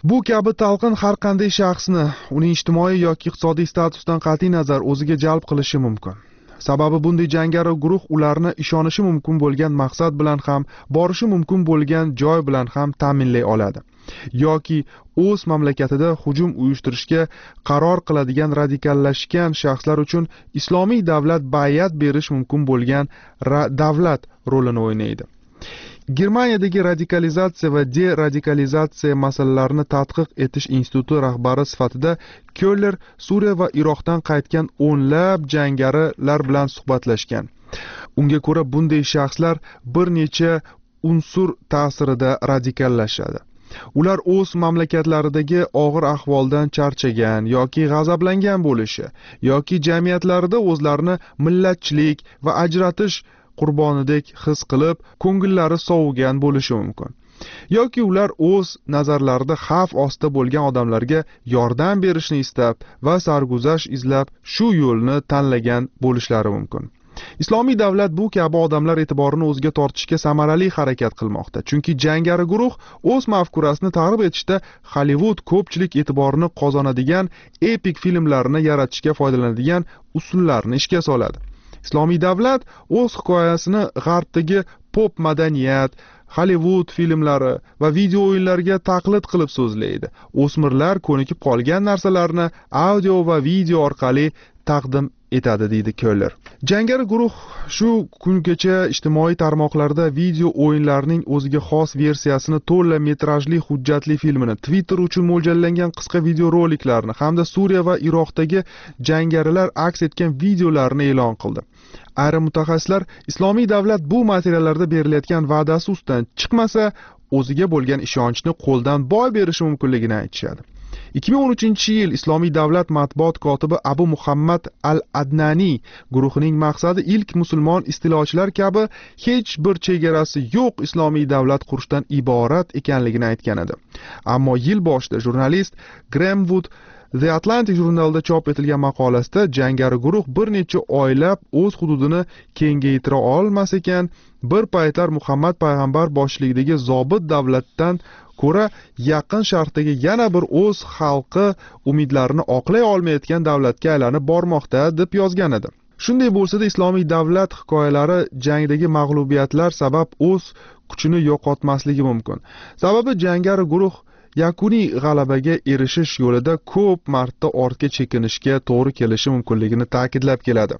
Bu kabi talqin har qanday shaxsni uning ijtimoiy yoki iqtisodiy statusdan qat'iy nazar o'ziga jalb qilishi mumkin. Sababi bunday jangari guruh ularni ishonishi mumkin bo'lgan maqsad bilan ham, borishi mumkin bo'lgan joy bilan ham ta'minlay oladi. Yoki o'z mamlakatida hujum uyushtirishga qaror qiladigan radikallashgan shaxslar uchun islomiy davlat bay'at berish mumkin bo'lgan davlat rolini o'ynaydi. Germaniyadagi radikalizatsiya va deradikalizatsiya masalalarini tadqiq etish instituti rahbari sifatida Köller Suriya va Iroqdan qaytgan o'nlab jangarilar bilan suhbatlashgan. Unga ko'ra bunday shaxslar bir necha unsur ta'sirida radikallashadi. Ular o'z mamlakatlaridagi og'ir ahvoldan charchagan yoki g'azablangan bo'lishi yoki jamiyatlarida o'zlarini millatchilik va ajratish qurbonidek his qilib, ko'ngillari sovigan bo'lishi mumkin. Yoki ular o'z nazarlarida xavf ostida bo'lgan odamlarga yordam berishni istab va sarguzash izlab shu yo'lni tanlagan bo'lishlari mumkin. Islomiy davlat bu kabi odamlar e'tiborini o'ziga tortishga samarali harakat qilmoqda. Chunki jangari guruh o'z mafkurasini targ'ib etishda Hollywood ko'pchilik e'tiborini qozonadigan epik filmlarni yaratishga foydalanadigan usullarni ishga soladi. Islomiy davlat o'z hikoyasini g'arbdagi pop madaniyat, Hollywood filmlari va video o'yinlariga taqlid qilib so'zlaydi. O'smirlar ko'nikib qolgan narsalarni audio va video orqali taqdim etadi, deydi Köller. Jangari guruh shu kungacha ijtimoiy tarmoqlarda video o'yinlarining o'ziga xos versiyasini, to'la metrajli hujjatli filmini, Twitter uchun mo'ljallangan qisqa video roliklarni hamda Suriya va Iroqdagi jangarilar aks etgan videolarni e'lon qildi. Ayrim mutaxassislar islomiy davlat bu materiallarda berilayotgan va'dasi ustidan chiqmasa, o'ziga bo'lgan ishonchni qo'ldan boy berishi mumkinligini aytishadi. ikki ming o'n uchinchi yil Islomiy davlat matbuot kotibi Abu Muhammad al-Adnani guruhining maqsadi ilk musulmon istilochilar kabi hech bir chegarasi yo'q islomiy davlat qurishdan iborat ekanligini aytgan edi. Ammo yil boshida jurnalist Graham Wood The Atlantic jurnalida chop etilgan maqolasida jangari guruh bir necha oylab o'z hududini kengaytira olmas ekan, bir paytlar Muhammad payg'ambar boshchiligidagi zobit davlatdan ko'ra yaqin sharqdagi yana bir o'z xalqi umidlarini oqlay olmayotgan davlatga aylanib bormoqda deb yozgan edi. Shunday bo'lsa-da, islomiy davlat hikoyalari jangdagi mag'lubiyatlar sabab o'z kuchini yo'qotmasligi mumkin. Sababi jangari guruh yakuniy g'alabaga erishish yo'lida ko'p marta ortga chekinishga to'g'ri kelishi mumkinligini ta'kidlab keladi.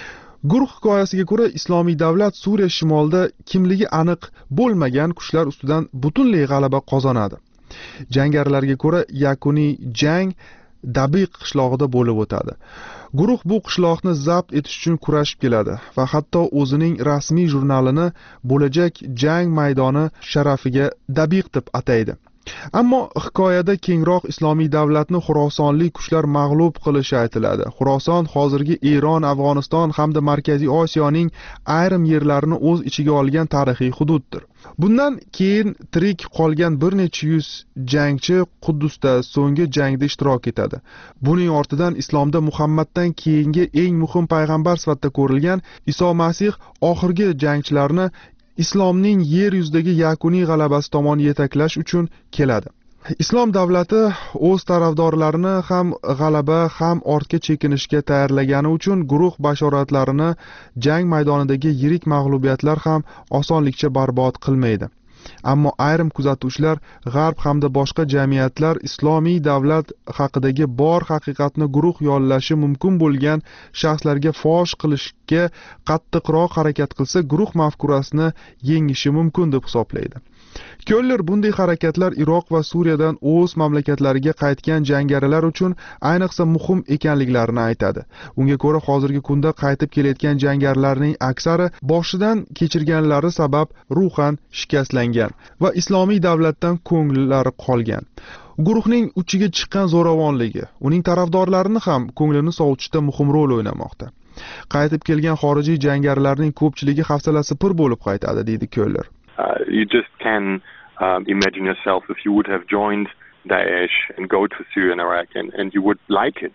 Guruh hikoyasiga ko'ra islomiy davlat Suriya shimolida kimligi aniq bo'lmagan kuchlar ustidan butunlay g'alaba qozonadi. Jangarilarga ko'ra yakuniy jang Dabiq qishlog'ida bo'lib o'tadi. Guruh bu qishloqni zabt etish uchun kurashib keladi va hatto o'zining rasmiy jurnalini bo'lajak jang maydoni sharafiga Dabiq deb ataydi. Ammo hikoyada kengroq islomiy davlatni xurosonlik kuchlar mag'lub qilishi aytiladi. Xuroson hozirgi Eron, Afg'oniston hamda Markaziy Osiyoning ayrim yerlarini o'z ichiga olgan tarixiy hududdir. Bundan keyin tirik qolgan bir necha yuz jangchi Quddusda so'nggi jangda ishtirok etadi. Buning ortidan islomda Muhammaddan keyingi eng muhim payg'ambar sifatida ko'rilgan Iso Masih oxirgi jangchilarni islomning yer yuzidagi yakuniy g'alabasi tomon yetaklash uchun keladi. Islom davlati o'z tarafdorlarini ham g'alaba ham ortga chekinishga tayyorlagani uchun guruh bashoratlarini jang maydonidagi yirik mag'lubiyatlar ham osonlikcha barbod qilmaydi. Ammo ayrim kuzatuvchilar g'arb hamda boshqa jamiyatlar islomiy davlat haqidagi bor haqiqatni guruh yollashi mumkin bo'lgan shaxslarga fosh qilishga qattiqroq harakat qilsa, guruh mafkurasini yengishi mumkin deb hisoblaydi. Köller bunday harakatlar Iroq va Suriyadan o'z mamlakatlariga qaytgan jangarilar uchun ayniqsa muhim ekanliklarini aytadi. Unga ko'ra hozirgi kunda qaytib kelayotgan jangarilarning aksari boshidan kechirganlari sabab ruhan shikastlangan va islomiy davlatdan ko'ngillari qolgan. Guruhning uchiga chiqqan zo'ravonligi uning tarafdorlarini ham ko'nglini sovutishda muhim rol o'ynamoqda. Qaytib kelgan xorijiy jangarilarning ko'pchiligi hafsalasi pir bo'lib qaytadi, deydi Köller. Uh, you just can um, imagine yourself if you would have joined Daesh and go to Syria and Iraq and, and you would like it.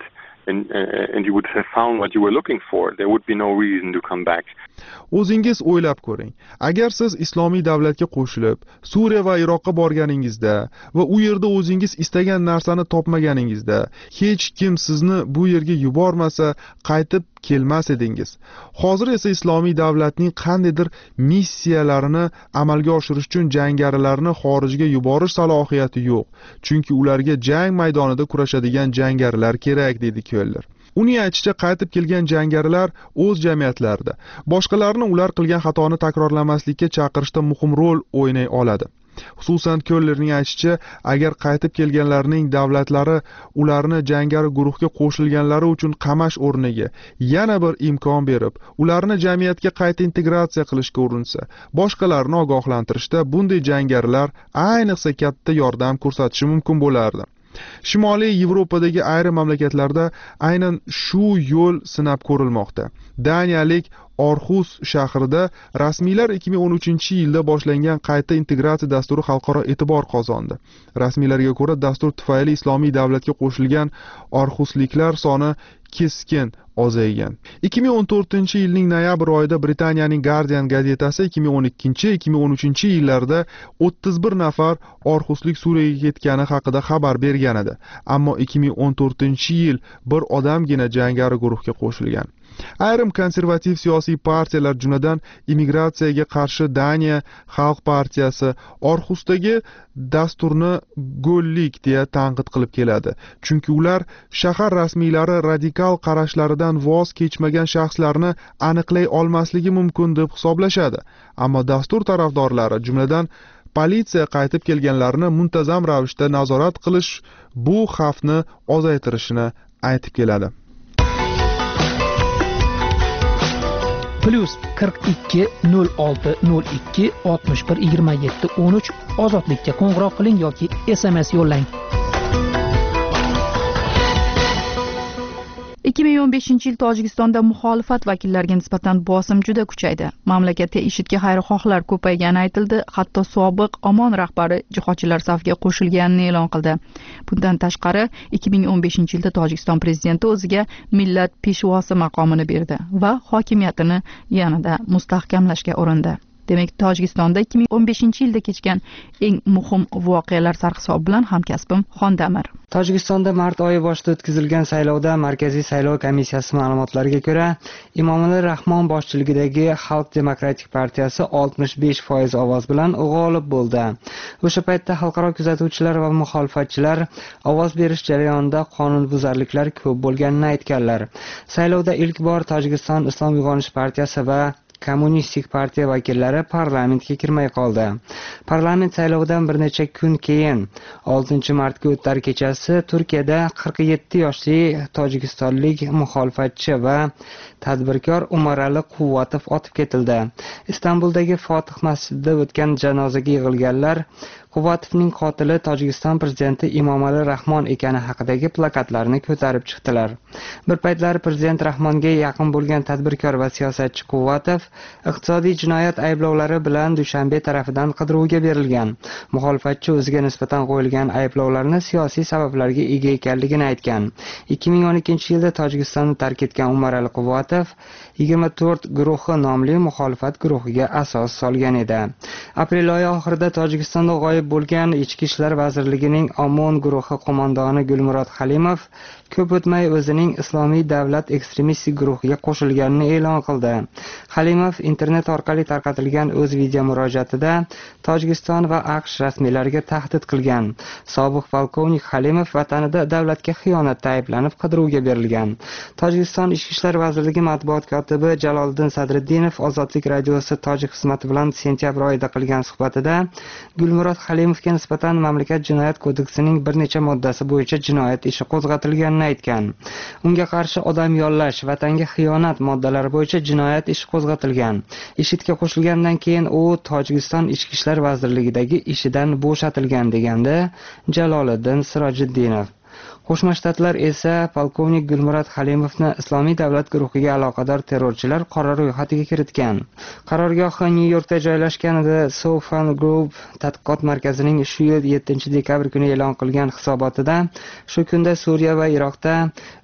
and uh, and you would have found what you were looking for. There would be no reason to come back. O'zingiz o'ylab ko'ring. Agar siz Islomiy davlatga qo'shilib, Suriya va Iroqqa borganingizda va u yerda o'zingiz istagan narsani topmaganingizda, hech kim sizni bu yerga yubormasa, qaytib kelmas edingiz. Hozir esa Islomiy davlatning qandaydir missiyalarini amalga oshirish uchun jangarilarni xorijga yuborish salohiyati yo'q. Chunki ularga jang maydonida kurashadigan jangarilar kerak, dedi Keller. Uning aytishicha, qaytib kelgan jangarilar o'z jamiyatlarida boshqalarni ular qilgan xatoni takrorlamaslikka chaqirishda muhim rol o'ynay oladi. Xususan, Kellerning aytishicha, agar qaytib kelganlarning davlatlari ularni jangari guruhga qo'shilganlari uchun qamash o'rniga yana bir imkon berib, ularni jamiyatga qayta integratsiya qilishga urinsa, boshqalarni ogohlantirishda bunday jangarilar ayniqsa katta yordam ko'rsatishi mumkin bo'lardi. Shimoliy Yevropadagi ayrim mamlakatlarda aynan shu yo'l sinab ko'rilmoqda. Daniyalik Orxus shahrida rasmiylar ikki ming o'n uchinchi yilda boshlangan qayta integratsiya dasturi xalqaro e'tibor qozondi. Rasmiylarga ko'ra, dastur tufayli Islomiy davlatga qo'shilgan orxusliklar soni keskin ozaygan. ikki ming o'n to'rtinchi yilning noyabr oyida Britaniyaning Guardian gazetasi ikki ming o'n ikkinchi ikki ming o'n uchinchi yillarda o'ttiz bir nafar orxuslik Suriyaga ketgani haqida xabar bergan edi. Ammo ikki ming o'n to'rtinchi yil bir odamgina jangari guruhga qo'shilgan. Ayrim konservativ siyosiy partiyalar, jumladan immigratsiyaga qarshi Daniya Xalq partiyasi, Orxusdagi dasturni go'llik deya tanqid qilib keladi. Chunki ular shahar rasmiylari radikal qarashlaridan voz kechmagan shaxslarni aniqlay olmasligi mumkin deb hisoblashadi. Ammo dastur tarafdorlari, jumladan politsiya qaytib kelganlarni muntazam ravishda nazorat qilish bu xavfni ozaytirishini aytib keladi. Plus qirq ikki nol olti nol ikki oltmish bir yigirma yetti o'n uch ozodlikka qo'ng'iroq qiling yoki S M S yo'llang. ikki ming o'n beshinchi yil Tojikistonda muxolifat vakillariga nisbatan bosim juda kuchaydi. Mamlakatda IShIDga xayrixohlar ko'paygani aytildi. Hatto sobiq Omon rahbari jihodchilar safiga qo'shilganini e'lon qildi. Bundan tashqari, ikki ming o'n beshinchi yilda Tojikiston prezidenti o'ziga millat peshvosi maqomini berdi va hokimiyatini yanada mustahkamlashga urindi. Demak, Tojikistonda ikki ming o'n beshinchi yilda kechgan eng muhim voqealar sarhisobi bilan hamkasbim Xondamir. Tojikistonda mart oyi boshida o'tkazilgan saylovda Markaziy saylov komissiyasi ma'lumotlariga ko'ra, Emomali Rahmon boshchiligidagi Xalq demokratik partiyasi oltmish besh foiz ovoz bilan g'olib bo'ldi. O'sha paytda xalqaro kuzatuvchilar va muxolifatchilar ovoz berish jarayonida qonunbuzarliklar ko'p bo'lganini aytganlar. Saylovda ilk bor Tojikiston Islom uyg'onish partiyasi va Kommunistik partiya vakillari parlamentga kirmay qoldi. Parlament saylovidan bir necha kun keyin oltinchi martga o'tar kechasi Turkiyada qirq yetti yoshli tojikistonlik muxolifatchi va tadbirkor Umarali Quvvatov otib ketildi. Istanbuldagi Fotih masjidida o'tgan janozaga yig'ilganlar Quvvatovning qotili Tojikiston prezidenti Emomali Rahmon ekani haqidagi plakatlarni ko'tarib chiqdilar. Bir paytlar prezident Rahmonga yaqin bo'lgan tadbirkor va siyosatchi Quvvatov iqtisodiy jinoyat ayblovlari bilan Dushanbe tarafidan qidiruvga berilgan. Muxolifatchi o'ziga nisbatan qo'yilgan ayblovlarni siyosiy sabablarga ega ekanligini aytgan. ikki ming o'n ikkinchi yilda Tojikistonni tark etgan Umarali Quvvatov yigirma to'rt guruhi nomli muxolifat guruhiga asos solgan edi. Aprel oyi oxirida Tojikistonda g'oyib bo'lgan Ichki ishlar vazirligining Omon guruhi qo'mondoni Gulmurod Halimov ko'p o'tmay o'zining Islomiy davlat ekstremistik guruhiga qo'shilganini e'lon qildi. Halimov internet orqali tarqatilgan o'z video murojaatida Tojikiston va AQSh rasmiylariga tahdid qilgan. Sobiq polkovnik Halimov vatanida davlatga xiyonatda ayblanib qidiruvga berilgan. Tojikiston Ichki ishlar vazirligi matbuot kotibi Jaloliddin Sadriddinov Ozodlik radiosi tojik xizmati bilan sentyabr oyida qilgan suhbatida Gulmurod Halimovga nisbatan mamlakat jinoyat kodeksining bir necha moddasi bo'yicha jinoyat ishi qo'zg'atilganini aytgan. Unga qarshi odam yollash, vatanga xiyonat moddalari bo'yicha jinoyat ishi qo'zg'atilgan. IShIDga qo'shilgandan keyin u Tojikiston Ichki ishlar vazirligidagi ishidan bo'shatilgan, degandi Jaloliddin Sirojiddinov. Qo'shma Shtatlar esa polkovnik Gulmurod Halimovni Islomiy davlat guruhiga aloqador terrorchilar qora ro'yxatiga kiritgan. Qarorgohi Nyu-Yorkda joylashgan The Soufan Group tadqiqot markazining shu yil yettinchi dekabr kuni e'lon qilgan hisobotida shu kunda Suriya va Iroqda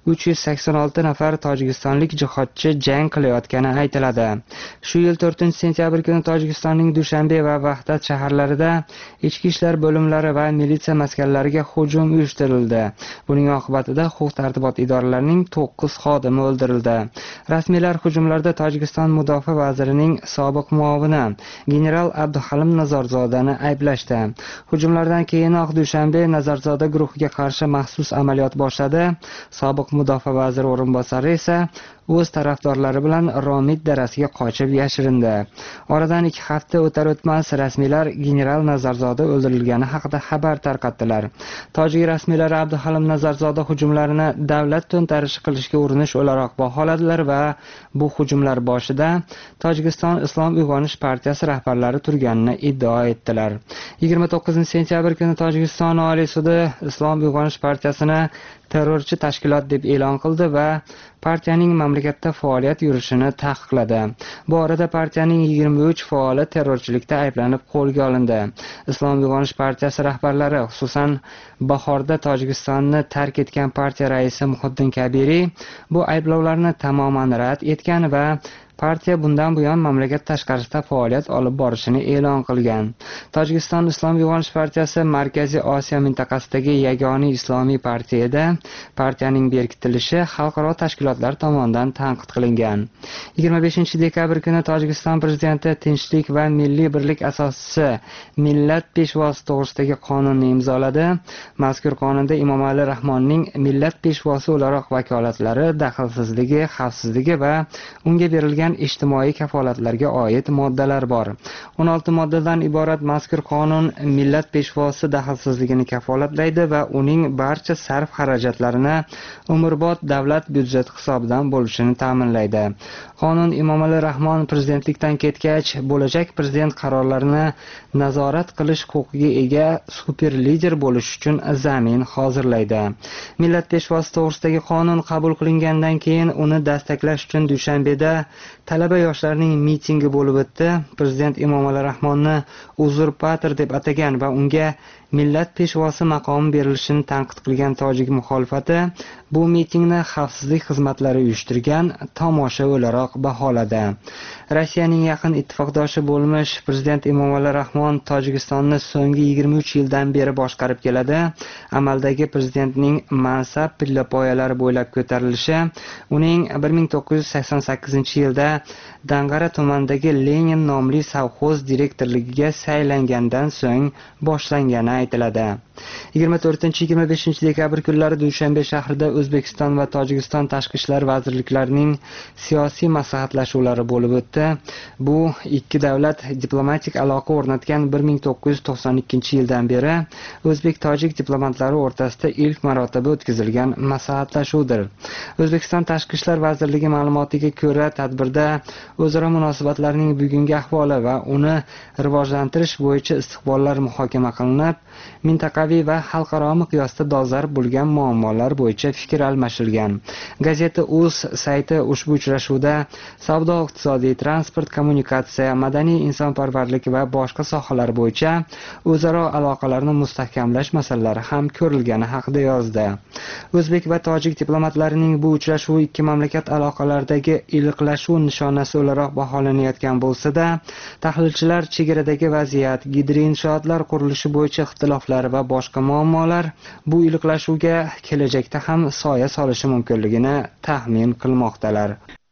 uch yuz sakson olti nafar tojikistonlik jihodchi jang qilayotgani aytiladi. Shu yil to'rtinchi sentyabr kuni Tojikistonning Dushanbe va Vahdat shaharlarida ichki ishlar bo'limlari va militsiya maskanlariga hujum uyushtirildi. Buning oqibatida huquq-tartibot idoralarining to'qqiz xodimi o'ldirildi. Rasmiylar hujumlarda Tojikiston mudofaa vazirining sobiq muovini general Abduhalim Nazorzodani ayblashdi. Hujumlardan keyinoq Dushanbe Nazarzoda guruhiga qarshi maxsus amaliyot boshladi. Sobiq mudofaa vaziri o'rinbosari esa o'z tarafdorlari bilan Romid darasiga qochib yashirindi. Oradan ikki hafta o'tar o'tmas rasmiylar general Nazarzoda o'ldirilgani haqida xabar tarqatdilar. Tojik rasmiylari Abduhalim Nazarzoda hujumlarini davlat to'ntarishi qilishga urinish o'laroq baholadilar va bu hujumlar boshida Tojikiston Islom uyg'onish partiyasi rahbarlari turganini iddao etdilar. yigirma to'qqizinchi sentyabr kuni Tojikiston Oliy sudi Islom uyg'onish partiyasini terrorchi tashkilot deb e'lon qildi va partiyaning mamlakatda faoliyat yuritishini taqiqladi. Bu orada partiyaning yigirma uch faoli terrorchilikda ayblanib qo'lga olindi. Islom uyg'onish partiyasi rahbarlari, xususan bahorda Tojikistonni tark etgan partiya raisi Muhiddin Kabiriy bu ayblovlarni tamoman rad etgan va partiya bundan buyon mamlakat tashqarisida faoliyat olib borishini e'lon qilgan. Tojikiston Islom uyg'onish partiyasi Markaziy Osiyo mintaqasidagi yagona islomiy partiya edi. Partiyaning berkitilishi xalqaro tashkilotlar tomonidan tanqid qilingan. yigirma beshinchi dekabr kuni Tojikiston prezidenti tinchlik va milliy birlik asoschisi Millat peshvosi to'g'risidagi qonunni imzoladi. Mazkur qonunda Emomali Rahmonning millat peshvosi o'laroq vakolatlari, daxlsizligi, xavfsizligi va unga berilgan ijtimoiy kafolatlarga oid moddalar bor. o'n olti moddadan iborat mazkur qonun millat peshvosi daxlsizligini kafolatlaydi va uning barcha sarf xarajatlarini umrbod davlat byudjeti hisobidan bo'lishini ta'minlaydi. Qonun Emomali Rahmon prezidentlikdan ketgach, bo'lajak prezident qarorlarini nazorat qilish huquqiga ega super lider bo'lish uchun zamin hozirlaydi. Millat peshvosi to'g'risidagi qonun qabul qilingandan keyin uni dastaklash uchun Dushanbeda talaba yoshlarning mitingi bo'lib o'tdi. Prezident Emomali Rahmonni uzurpator deb atagan va unga millat peshvosi maqomi berilishini tanqid qilgan tojik muxolifati bu mitingni xavfsizlik xizmatlari uyushtirgan tomosha o'laroq baholadi. Rossiyaning yaqin ittifoqdoshi bo'lmish prezident Emomali Rahmon Tojikistonni so'nggi yigirma uch yildan beri boshqarib keladi. Amaldagi prezidentning mansab pillapoyalari bo'ylab ko'tarilishi uning bir ming to'qqiz yuz sakson sakkizinchi yilda Dangara tumanidagi Lenin nomli savxoz direktorligiga saylangandan so'ng boshlangani aytiladi. yigirma to'rtinchi yigirma beshinchi dekabr kunlari Dushanbe shahrida O'zbekiston va Tojikiston tashqi ishlar vazirliklarining siyosiy maslahatlashuvlari bo'lib o'tdi. Bu ikki davlat diplomatik aloqa o'rnatgan bir ming to'qqiz yuz to'qson ikkinchi yildan beri o'zbek-tojik diplomatlari o'rtasida ilk marotaba o'tkazilgan maslahatlashuvdir. O'zbekiston tashqi ishlar vazirligi ma'lumotiga ko'ra, tadbirda o'zaro munosabatlarning bugungi ahvoli va uni rivojlantirish bo'yicha istiqbollar muhokama qilinib, mintaqaviy va xalqaro miqyosda dolzarb bo'lgan muammolar bo'yicha fikr almashilgan. Gazeta uz sayti ushbu uchrashuvda savdo, iqtisodiy, transport, kommunikatsiya, madaniy insonparvarlik va boshqa sohalar bo'yicha o'zaro aloqalarni mustahkamlash masalalari ham ko'rilgani haqida yozdi. O'zbek va tojik diplomatlarining bu uchrashuvi ikki mamlakat aloqalaridagi iliqlashuv nishonasi o'laroq baholanayotgan bo'lsa-da, tahlilchilar chegaradagi vaziyat, gidroinshootlar qurilishi bo'yicha ixtiloflar va boshqa muammolar bu iliqlashuvga kelajakda ham soya solishi mumkinligini taxmin qilmoqdalar.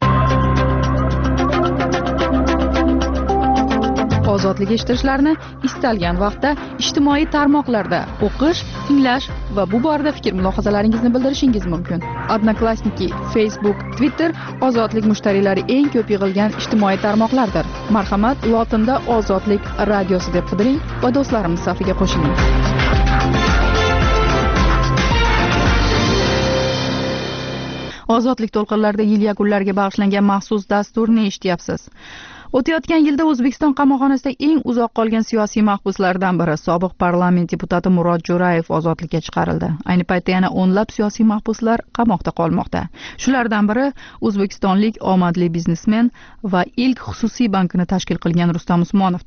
Ozodlik eshittirishlarini istalgan vaqtda ijtimoiy tarmoqlarda o'qish, tinglash va bu borada fikr mulohazalaringizni bildirishingiz mumkin. Odnoklassniki, Facebook, Twitter ozodlik mushtariylari eng ko'p yig'ilgan ijtimoiy tarmoqlardir. Marhamat, lotinda Ozodlik radiosi deb qidiring va do'stlarimiz safiga qo'shiling. Ozodlik to'lqinlarida yil yakunlariga bag'ishlangan maxsus dasturni eshityapsiz. O'tayotgan yilda O'zbekiston qamoqxonasida eng uzoq qolgan siyosiy mahbuslardan biri sobiq parlament deputati Murod Jo'rayev ozodlikka chiqarildi. Ayni paytda yana o'nlab siyosiy mahbuslar qamoqda qolmoqda. Shulardan biri o'zbekistonlik omadli biznesmen va ilk xususiy bankini tashkil qilgan Rustam Usmonovdir.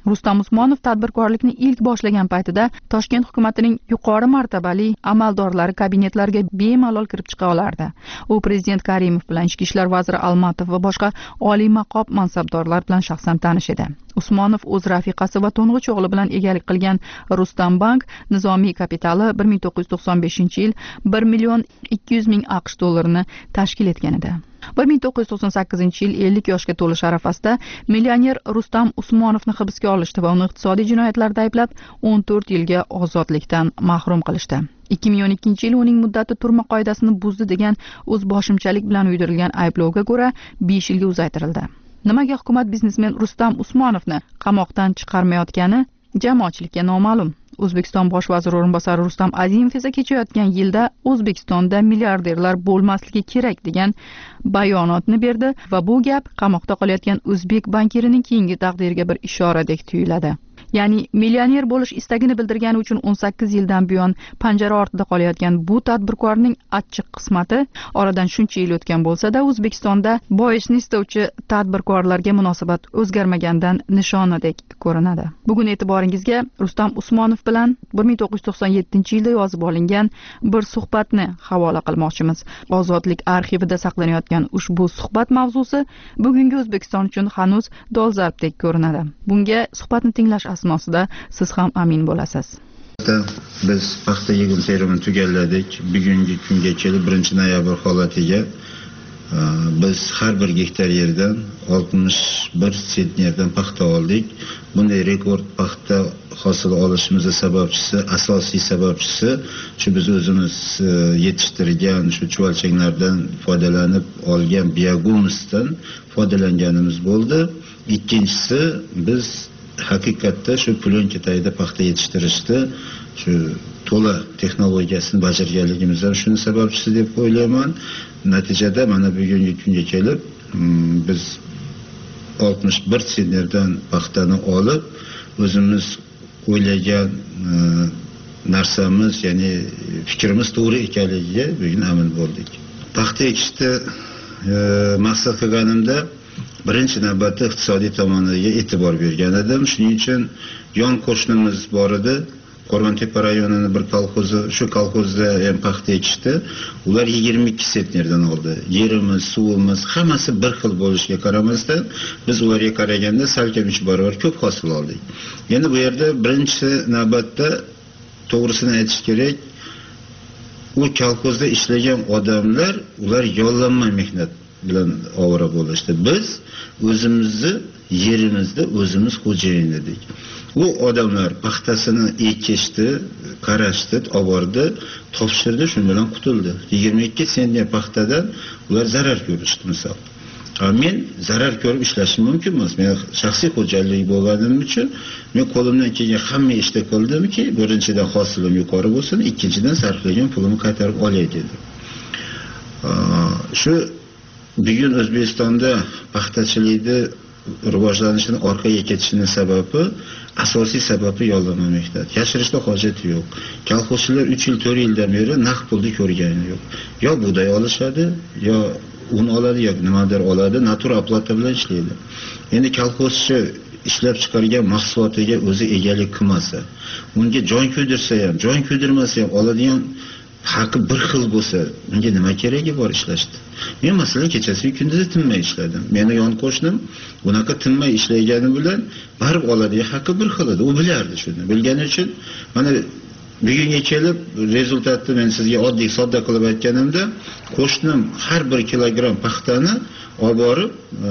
Rustam Usmonov tadbirkorlikni ilk boshlagan paytida Toshkent hukumatining yuqori martabali amaldorlari kabinetlariga bemalol kirib chiqa olardi. U prezident Karimov bilan ichki ishlar vaziri Almatov va boshqa oliy maqom mansabdorlar bilan shaxsan tanish edi. Usmonov o'z rafiqasi va to'ng'ich o'g'li bilan egalik qilgan Rustam Bank nizomiy kapitali bir ming to'qqiz yuz to'qson beshinchi yil bir million ikki yuz ming AQSh dollarini tashkil etgan edi. bir ming to'qqiz yuz to'qson sakkizinchi yil ellik yoshga to'lish arafasida millioner Rustam Usmonovni hibsga olishdi va uni iqtisodiy jinoyatlarda ayblab o'n to'rt yilga ozodlikdan mahrum qilishdi. ikki ming o'n ikkinchi yil uning muddati turma qoidasini buzdi degan o'zboshimchalik bilan uydirilgan ayblovga ko'ra besh yilga uzaytirildi. Nimaga hukumat biznesmen Rustam Usmonovni qamoqdan chiqarmayotgani jamoatchilikka noma'lum. O'zbekiston bosh vaziri o'rinbosari Rustam Azimov esa kechayotgan yilda O'zbekistonda milliarderlar bo'lmasligi kerak degan bayonotni berdi va bu gap qamoqda qolayotgan o'zbek bankirining keyingi taqdiriga bir ishoradek tuyuladi. Ya'ni millioner bo'lish istagini bildirgani uchun o'n sakkiz yildan buyon panjara ortida qolayotgan bu tadbirkorning achchiq qismati oradan shuncha yil o'tgan bo'lsa-da, O'zbekistonda boyishni istovchi tadbirkorlarga munosabat o'zgarmagandan nishonadek ko'rinadi. Bugun e'tiboringizga Rustam Usmonov bilan bir ming to'qqiz yuz to'qson yettinchi yilda yozib olingan bir suhbatni havola qilmoqchimiz. Ozodlik arxivida saqlanayotgan ushbu suhbat mavzusi bugungi O'zbekiston uchun hanuz dolzarbdek ko'rinadi. Bunga suhbatni tinglash asnosida siz ham amin bo'lasiz. Biz paxta yig'im terimini tugalladik. Bugungi kunga kelib birinchi noyabr holatiga biz har bir gektar yerdan oltmish bir sentnerdan paxta oldik. Bunday rekord paxta hosil olishimizning sababchisi, asosiy sababchisi shu biz o'zimiz yetishtirgan shu chuvalchanglardan foydalanib olgan biohumusdan foydalanganimiz bo'ldi. Ikkinchisi, biz haqiqatda shu plyonka tagida paxta yetishtirishda shu to'la texnologiyasini bajarganligimiz ham shuni sababchisi deb o'ylayman. Natijada mana bugungi kunga kelib biz oltmish bir sentnerdan paxtani olib o'zimiz o'ylagan narsamiz, ya'ni fikrimiz to'g'ri ekanligiga bugun amin bo'ldik. Paxta ekishda maqsad qilganimda birinchi navbatda iqtisodiy tomoniga e'tibor bergan edim. Shuning uchun yon qo'shnimiz bor edi. Qo'rg'ontepa rayonining bir kolxozi, shu kolxozda ham paxta ekishdi. Ular yigirma ikki sentnerdan oldi. Yerimiz, suvimiz hammasi bir xil bo'lishiga qaramasdan biz ularga qaraganda salkam uch barobar ko'p hosil oldik. Endi bu yerda birinchi navbatda to'g'risini aytish kerak, u kolxozda ishlagan odamlar, ular yollanma mehnat bilan ovora bo'lishdi. Biz o'zimizni yerimizda o'zimiz xo'jayin edik. U odamlar paxtasini ekishdi, qarashdi, obordi, topshirdi, shu bilan qutuldi. yigirma ikki sentner paxtadan ular zarar ko'rishdi misol. Men zarar ko'rib ishlashim mumkin emas. Men shaxsiy xo'jalik bo'lganim uchun men qo'limdan kelgan hamma ishni qildimki, birinchidan hosilim yuqori bo'lsin, ikkinchidan sarflagan pulimni qaytarib olay dedim. Shu bugun O'zbekistonda paxtachilikni rivojlanishini orqaga ketishining sababi, asosiy sababi yollanma mehnat. Yashirishda hojati yo'q. Kolxozchilar uch yil, to'rt yildan beri naqd pulni ko'rgani yo'q. Yo buğday olishadi, yo un oladi, yoki nimadir oladi, natura oplata bilan ishlaydi. Endi kolxozchi ishlab chiqargan mahsulotiga o'zi egalik qilmasa, unga jon kuydirsa ham, jon kuydirmasa ham oladigan haqqi bir xil bo'lsa, unga nima keragi bor ishlashdi? Men masalan kechasi kunduzi tinmay ishladim. Meni yon qo'shnim bunaqa tinmay ishlagani bilan barib oladigan haqqi bir xil edi. U bilardi shuni. Bilgani uchun mana bugunga kelib rezultatni men sizga oddiy sodda qilib aytganimda, qo'shnim har bir kilogramm paxtani olib borib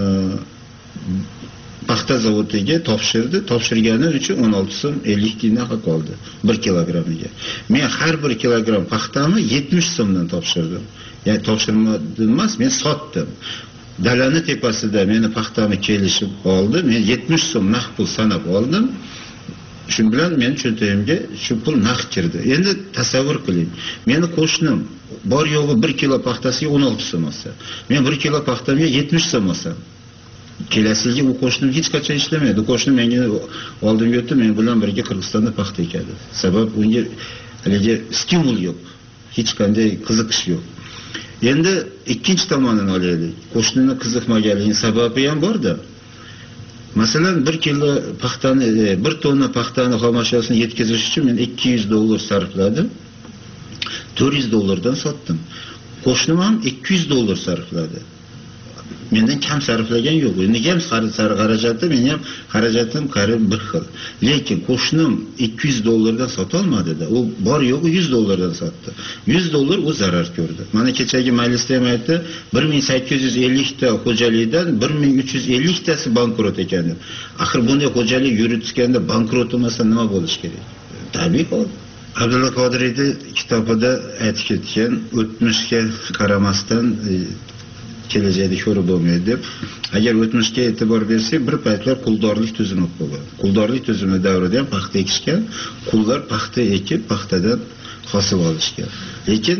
paxta zavodiga topshirdi. Topshirgani uchun o'n olti so'm ellik tiyindan haq oldi bir kilogrammiga. Men har bir kilogramm paxtani yetmish so'mdan topshirdim. Ya'ni topshirmadim emas, men sotdim. Dalani tepasida meni paxtamni kelishib oldi. Men yetmish so'm naqd pul sanab oldim. Shu bilan men cho'ntagimga shu pul naqd kirdi. Endi tasavvur qiling. Meni qo'shnim bor yo'g'i bir kilo paxtasiga o'n olti so'm olsa, men bir kilo paxtamga yetmish so'm olsam, kelasiga u qo'shnim hech qachon ishlamaydi. Qo'shnim menga oldimga o'tdi, men bilan birga Qirg'izistonda paxta ekadi. Sabab unga haligi stimul yo'q. Hech qanday qiziqish yo'q. Endi ikkinchi tomonini olaylik. Qo'shnini qiziqmaganligining sababi ham bor-da. Masalan, bir kilo paxtani, bir tonna paxtani xom ashiyosini yetkazish uchun men ikki yuz dollar sarfladim. to'rt yuz dollardan sotdim. Qo'shnim ham ikki yuz dollar sarfladi. Mendan kam sarflagan yo'q. Nega ham xarajatim, men ham xarajatim qarib bir xil. Lekin qo'shnim ikki yuz dollardan sota olmadi-da. U bor yo'g'i yuz dollardan sotdi. yuz dollar u zarar ko'rdi. Mana kechagi majlisda ham aytdi, bir ming sakkiz yuz ellik ta xo'jalikdan bir ming uch yuz ellik tasi bankrot ekan deb. Axir bunday xo'jalik yuritganda bankrot bo'lmasa nima bo'lish kerak? Tabiiy hol. Abdulla Qodiriyning kitobida aytib ketgan, o'tmishga qaramasdan kelajakda ko'rib bo'lmaydi deb. Agar o'tmishga e'tibor bersak, bir paytlar quldorlik tuzumi bo'lgan. Quldorlik tuzumi davrida ham paxta ekishgan, qullar paxta ekib, paxtadan hosil olishgan. Lekin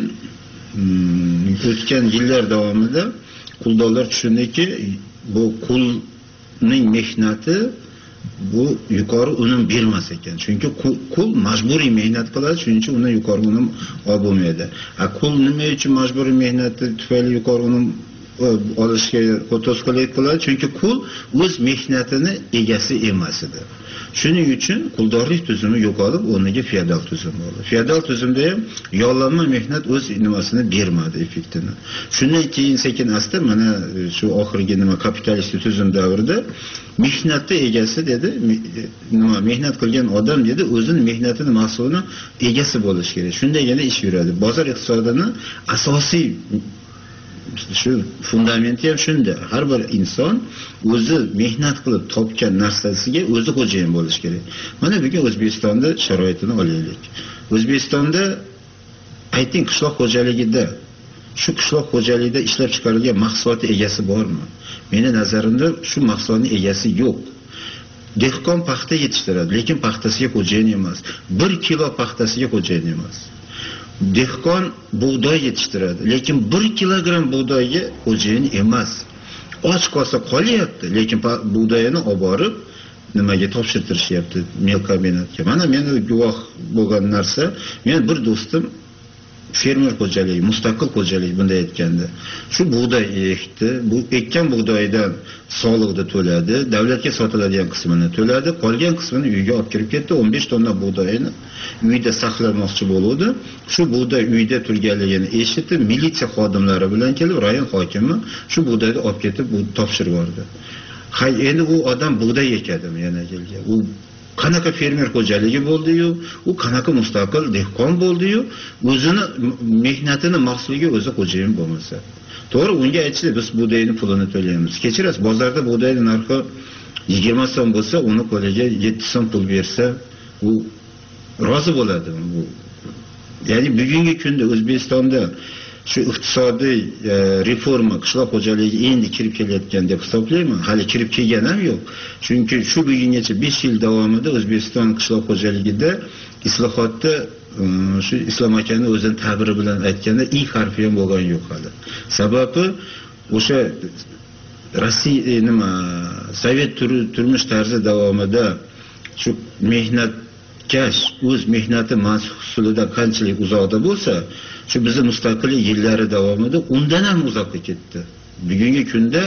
o'tgan yillar davomida quldorlar tushundiki, bu qulning mehnati bu yuqori unum bermas ekan. Chunki qul majburiy mehnat qiladi, shuning uchun undan yuqori unum olib bo'lmaydi. A qul nima uchun majburiy mehnati tufayli yuqori unum olishga to'sqinlik qiladi? Chunki qul o'z mehnatini egasi emas edi. Shuning uchun quldorlik tuzumi yo'qolib, o'rniga feodal tuzum bo'ldi. Feodal tuzumda ham yollanma mehnat o'z nimasini bermadi, effektini. Shundan keyin sekin asta mana shu oxirgi nima kapitalistik tuzum davrida mehnatni egasi dedi, nima mehnat qilgan odam dedi, o'zining mehnatini mahsulini egasi bo'lish kerak. Shundagina ish yuradi. Bozor iqtisodini asosiy shu fundamenti ham shunda. Har bir inson o'zi mehnat qilib topgan narsasiga o'zi xo'jayin bo'lish kerak. Mana bugun O'zbekistonda sharoitini olaylik. O'zbekistonda ayting qishloq xo'jaligida, shu qishloq xo'jaligida ishlab chiqarilgan mahsulotning egasi bormi? Meni nazarimda shu mahsulotning egasi yo'q. Dehqon paxta yetishtiradi, lekin paxtasiga xo'jayin emas. bir kilo paxtasiga xo'jayin emas. Dehqon bug'doy yetishtiradi, lekin bir kilogramm bug'doyga xo'jayin emas. Och qolsa qolyapti, lekin bug'doyini olib borib nimaga topshirtirishyapti, melkombinatga. Mana meni guvoh bo'lgan narsa, men bir do'stim fermer xo'jaligi, mustaqil xo'jalik bunday aytganda, shu bug'doy ekdi, bu ekkan bug'doydan soliqni to'ladi, davlatga sotiladigan qismini to'ladi, qolgan qismini uyga olib kirib ketdi. o'n besh tonna bug'doyini uyda saqlamoqchi bo'ldi. Shu bug'doy uyda turganligini eshitib, militsiya xodimlari bilan kelib, rayon hokimi shu bug'doyni olib ketib topshirib yubordi. Hay, endi u odam bug'doy ekadimi yana kelgan. U qanaqa fermer xo'jaligi bo'ldi-yu, u qanaqa mustaqil dehqon bo'ldi-yu, o'zini mehnatini mahsuliga o'zi xo'jayin bo'lmasa. To'g'ri, unga aytishdi, biz bug'doyni pulini to'laymiz. Kechirasiz, bozorda bug'doyning narxi yigirma so'm bo'lsa, uni qo'liga yetti so'm pul bersa, u rozi bo'ladi. Bu ya'ni bugungi kunda O'zbekistonda shu iqtisodiy e, reforma qishloq xo'jaligi endi kirib kelayotgan deb hisoblayman. Hali kirib kelgan ham yo'q. Chunki shu bugungacha besh yil davomida O'zbekiston qishloq xo'jaligida islohotda shu Islom akaning o'zining ta'biri bilan aytganda ilk harfi ham bo'lgan yo'q hali. Sababi o'sha Rossiya nima Sovet turmush tarzi davomida shu mehnatkash o'z mehnati mahsulidan qanchalik uzoqda bo'lsa, shu bizning mustaqillik yillari davomida undan ham uzoqqa ketdi. Bugungi kunda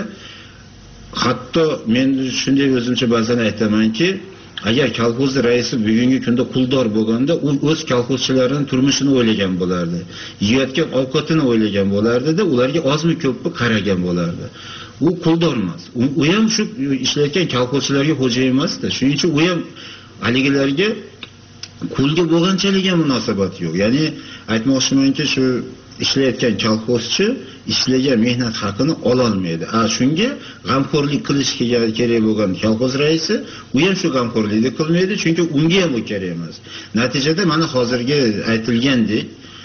hatto men shunday o'zimcha ba'zan aytamanki, agar kolxoz raisi bugungi kunda quldor bo'lganda, u o'z kolxozchilarining turmushini o'ylagan bo'lardi. Yeyotgan ovqatini o'ylagan bo'lardi-da, ularga ozmi ko'pmi qaragan bo'lardi. U quldor emas. U ham shu ishlayotgan kolxozchilarga xo'jayin emas-da. Shuning uchun u ham haligilarga qulga bo'lganchalik ham munosabat yo'q. Ya'ni aytmoqchimanki, shu ishlayotgan kolxozchi ishlagan mehnat haqini ola olmaydi. A shunga g'amxo'rlik qilish kerak bo'lgan kolxoz raisi, u ham shu g'amxo'rlikni qilmaydi, chunki unga ham u kerak emas. Natijada mana hozirgi aytilgandek,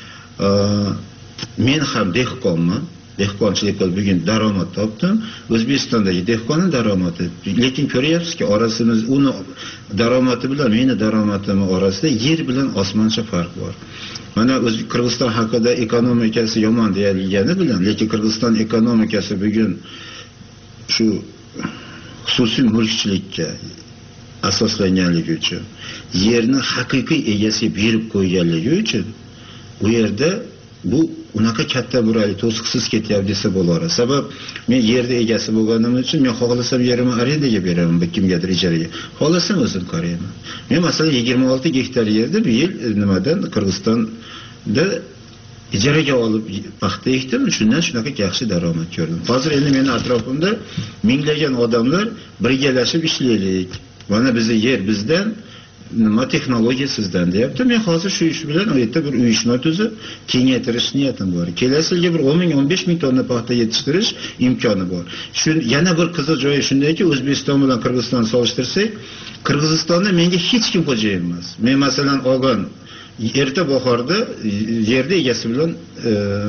men ham dehqonman. Dehqonchilik qilib bugun daromad topdim. O'zbekistondagi dehqonning daromadi, lekin ko'ryapsizki, orasimiz uni daromadi bilan meni daromadim orasida yer bilan osmoncha farq bor. Mana o'z Qirg'iziston haqida ekonomikasi yomon deyilgani bilan, lekin Qirg'iziston ekonomikasi bugun shu xususiy mulkchilikka asoslanganligi uchun, yerni haqiqiy egasiga berib qo'yganligi uchun u yerda bu unaqa katta burayli to'siqsiz ketyapti desa bo'laveradi. Sabab men yerda egasi bo'lganim uchun men xohlasam yerimni arendaga beraman bir kimgadir ijaraga. Xohlasam o'zim qarayman. Men masalan yigirma olti gektar yerda bu yil nimadan Qirg'izistonda ijaraga olib paxta ekdim, shundan shunaqa yaxshi daromad ko'rdim. Hozir endi meni atrofimda minglagan odamlar birgalashib ishlaylik. Mana bizning yer bizdan, nima texnologiya sizdan deyapti. Men hozir shu ish bilan u yerda bir uyushma tuzib, kengaytirish niyatim bor. Kelasi yilga bir o'n ming o'n besh ming tonna paxta yetishtirish imkoni bor. Shu yana bir qiziq joyi shundayki, O'zbekiston bilan Qirg'izistonni solishtirsak, Qirg'izistonda menga hech kim xo'jayin emas. Men masalan olgan erta bahorda yerda egasi bilan e,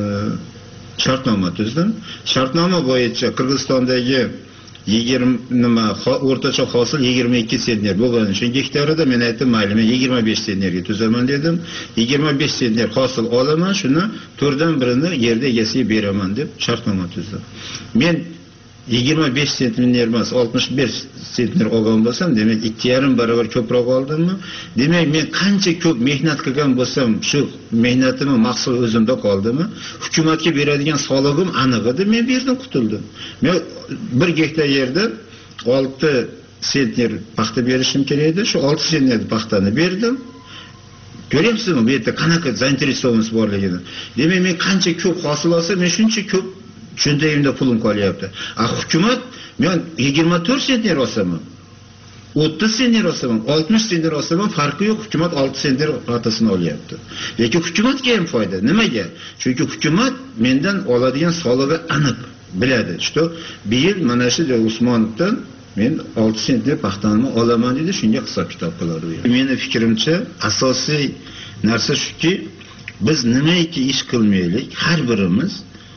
shartnoma tuzdim. Shartnoma bo'yicha Qirg'izistondagi yigirma nima o'rtacha hosil yigirma ikki sentner bo'lgan uchun gektarida men aytdim, mayli men yigirma besh sentnerga tuzaman dedim. yigirma besh sentner hosil olaman, shuni to'rtdan birini yerda egasiga beraman deb shartnoma tuzdim. Men yigirma besh sentner emas, oltmish besh sentner olgan bo'lsam, demak ikki yarim barobar ko'proq oldimmi? Demak men qancha ko'p mehnat qilgan bo'lsam, shu mehnatimni mahsuli o'zimda qoldimi? Hukumatga beradigan solig'im aniq edi, men berdim, qutuldim. Men bir gektar yerda olti sentner paxta berishim kerak edi, shu olti sentner paxtani berdim. Ko'ryapsizmi, bu yerda qanaqa zainteresованность borligini. Demak men qancha ko'p hosil olsam, men shuncha ko'p shundayimda pulim qolyapti. A hukumat men yigirma to'rt sentner olsam, o'ttiz sentner olsam, oltmish sentner olsam farqi yo'q, hukumat olti sentner paxtasini olyapti. Lekin hukumatga ham foyda. Nimaga? Chunki hukumat mendan oladigan solig'i aniq biladi. Что bir yil mana shu Usmonovdan men olti sentner paxtani olaman dedi, shunga hisob kitob qiladi. Meni fikrimcha asosiy narsa shuki, biz nimaiki ish qilmaylik, har birimiz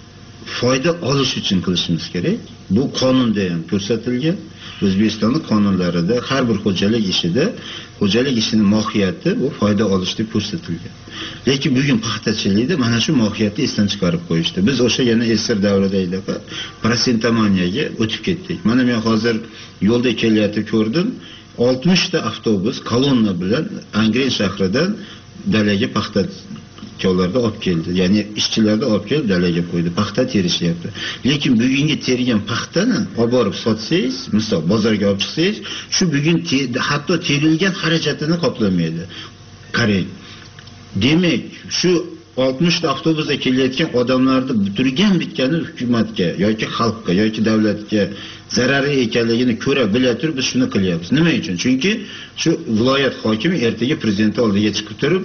foyda olish uchun qilishimiz kerak. Bu qonunda ham ko'rsatilgan. O'zbekistonning qonunlarida har bir xo'jalik ishida xo'jalik ishining mohiyati bu foyda olish deb ko'rsatilgan. Lekin bugun paxtachilikda mana shu mohiyatni esdan chiqarib qo'yishdi. Biz o'sha yana esir davridagi prosentomaniyaga o'tib ketdik. Mana men hozir yo'lda kelayotib ko'rdim, oltmish ta avtobus kolonna bilan Angren shahridan dalaga paxta cho'llarda olib keldi. Ya'ni ishchilarni olib kelib dalaga qo'ydi. Paxta terishyapti. Lekin bugungi tergan paxtani olib borib sotsangiz, misol bozorga olib chiqsangiz, shu bugun hatto terilgan xarajatini qoplamaydi. Qarang. Demak, shu oltmish ta avtobusda kelayotgan odamlarni turgan bitgani hukumatga yoki xalqqa yoki davlatga zarari ekanligini ko'ra bila turib biz shuni qilyapmiz. Nima uchun? Chunki shu viloyat hokimi ertaga prezident oldiga chiqib turib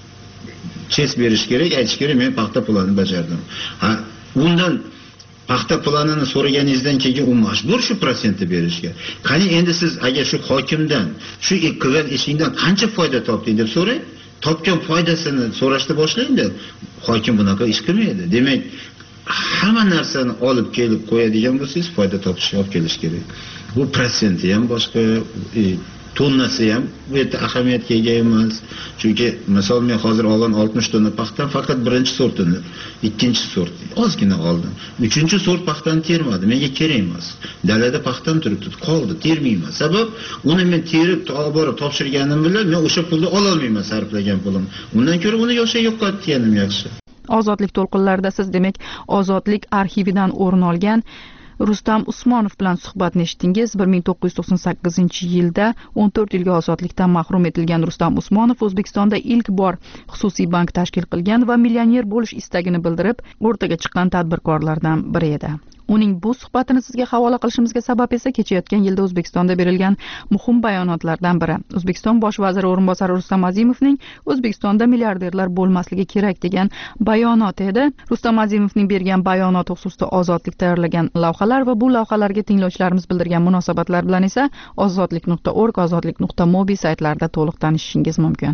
ches berish kerak, aytish kerak, men paxta planini bajardim. Ha, undan paxta planini so'raganingizdan keyin u majbur shu prosentni berishga. Qani endi siz agar shu hokimdan, shu qilgan ishingdan qancha foyda topding deb so'rang, topgan foydasini so'rashni boshlaydi. Hokim bunaqa ish qilmaydi. Demak, hamma narsani olib kelib qo'yadigan bo'lsangiz, foyda topishga olib kelish kerak. Bu prosenti ham boshqa, e, tonnasi ham bu yerda ahamiyatga ega emas. Chunki misol men hozir olgan oltmish tonna paxtadan faqat birinchi sortini, ikkinchi sort ozgina oldim. Uchinchi sort paxtani termadi, menga kerak emas. Dalada paxtam turibdi, qoldi, termayman. Sabab uni men terib olib borib topshirganim bilan men o'sha pulni ola olmayman, sarflagan pulim. Undan ko'ra uni yo'sha yo'qotganim yaxshi. Ozodlik to'lqinlarida siz demak Ozodlik arxividan o'rin olgan Rustam Usmonov bilan suhbatni eshitdingiz. bir ming to'qqiz yuz to'qson sakkizinchi yilda o'n to'rt yilga ozodlikdan mahrum etilgan Rustam Usmonov O'zbekistonda ilk bor xususiy bank tashkil qilgan va millioner bo'lish istagini bildirib, o'rtaga chiqqan tadbirkorlardan biri edi. Uning bu suhbatini sizga havola qilishimizga sabab esa kechayotgan yilda O'zbekistonda berilgan muhim bayonotlardan biri. O'zbekiston bosh vaziri o'rinbosari Rustam Azimovning O'zbekistonda milliarderlar bo'lmasligi kerak degan bayonoti edi. Rustam Azimovning bergan bayonoti xususida Ozodlik tayyorlagan lavhalar va bu lavhalarga tinglovchilarimiz bildirgan munosabatlar bilan esa ozodlik nuqta org, ozodlik nuqta mobi saytlarida to'liq tanishishingiz mumkin.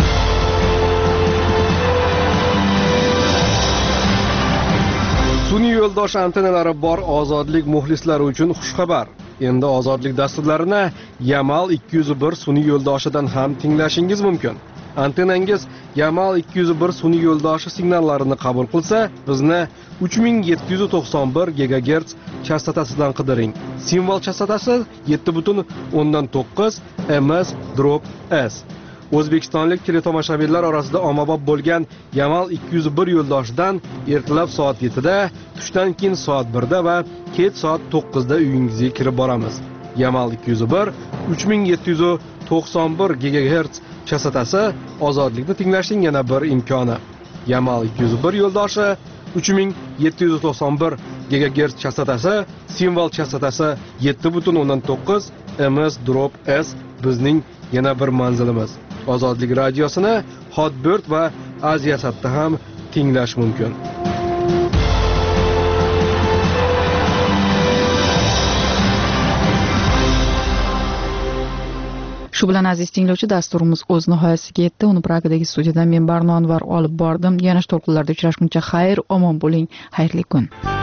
Sun'iy yo'ldosh antennalari bor ozodlik muxlislari uchun xushxabar. Endi ozodlik dasturlarini Yamal ikki yuz bir sun'iy yo'ldoshidan ham tinglashingiz mumkin. Antennangiz Yamal ikki yuz bir sun'iy yo'ldoshi signallarini qabul qilsa, bizni uch ming yetti yuz to'qson bir gigagerts chastotasidan qidiring. Simvol chastotasi yetti butun o'ndan to'qqiz M S drop S. O'zbekistonlik teletomoshabinlar orasida ommabop bo'lgan Yamal ikki yuz bir yo'ldoshidan ertalab soat yettida, tushdan keyin soat birda va kech soat to'qqizda uyingizga kirib boramiz. Yamal ikki yuz bir uch ming yetti yuz to'qson bir gigahertz chastotasi ozodlikni tinglashning yana bir imkoni. Yamal ikki yuz bir yo'ldoshi uch ming yetti yuz to'qson bir gigahertz chastotasi, simvol chastotasi yetti butun o'ndan to'qqiz M S drop S bizning yana bir manzilimiz. Ozodlik radiosini Hotbird va Aziyasatda ham tinglash mumkin. Shu bilan aziz tinglovchi, dasturimiz o'z nihoyasiga yetdi. Uni Pragadagi studiyadan men Barno Anvar olib bordim. Yana to'lqinlarda uchrashguncha xayr, omon bo'ling, xayrli kun.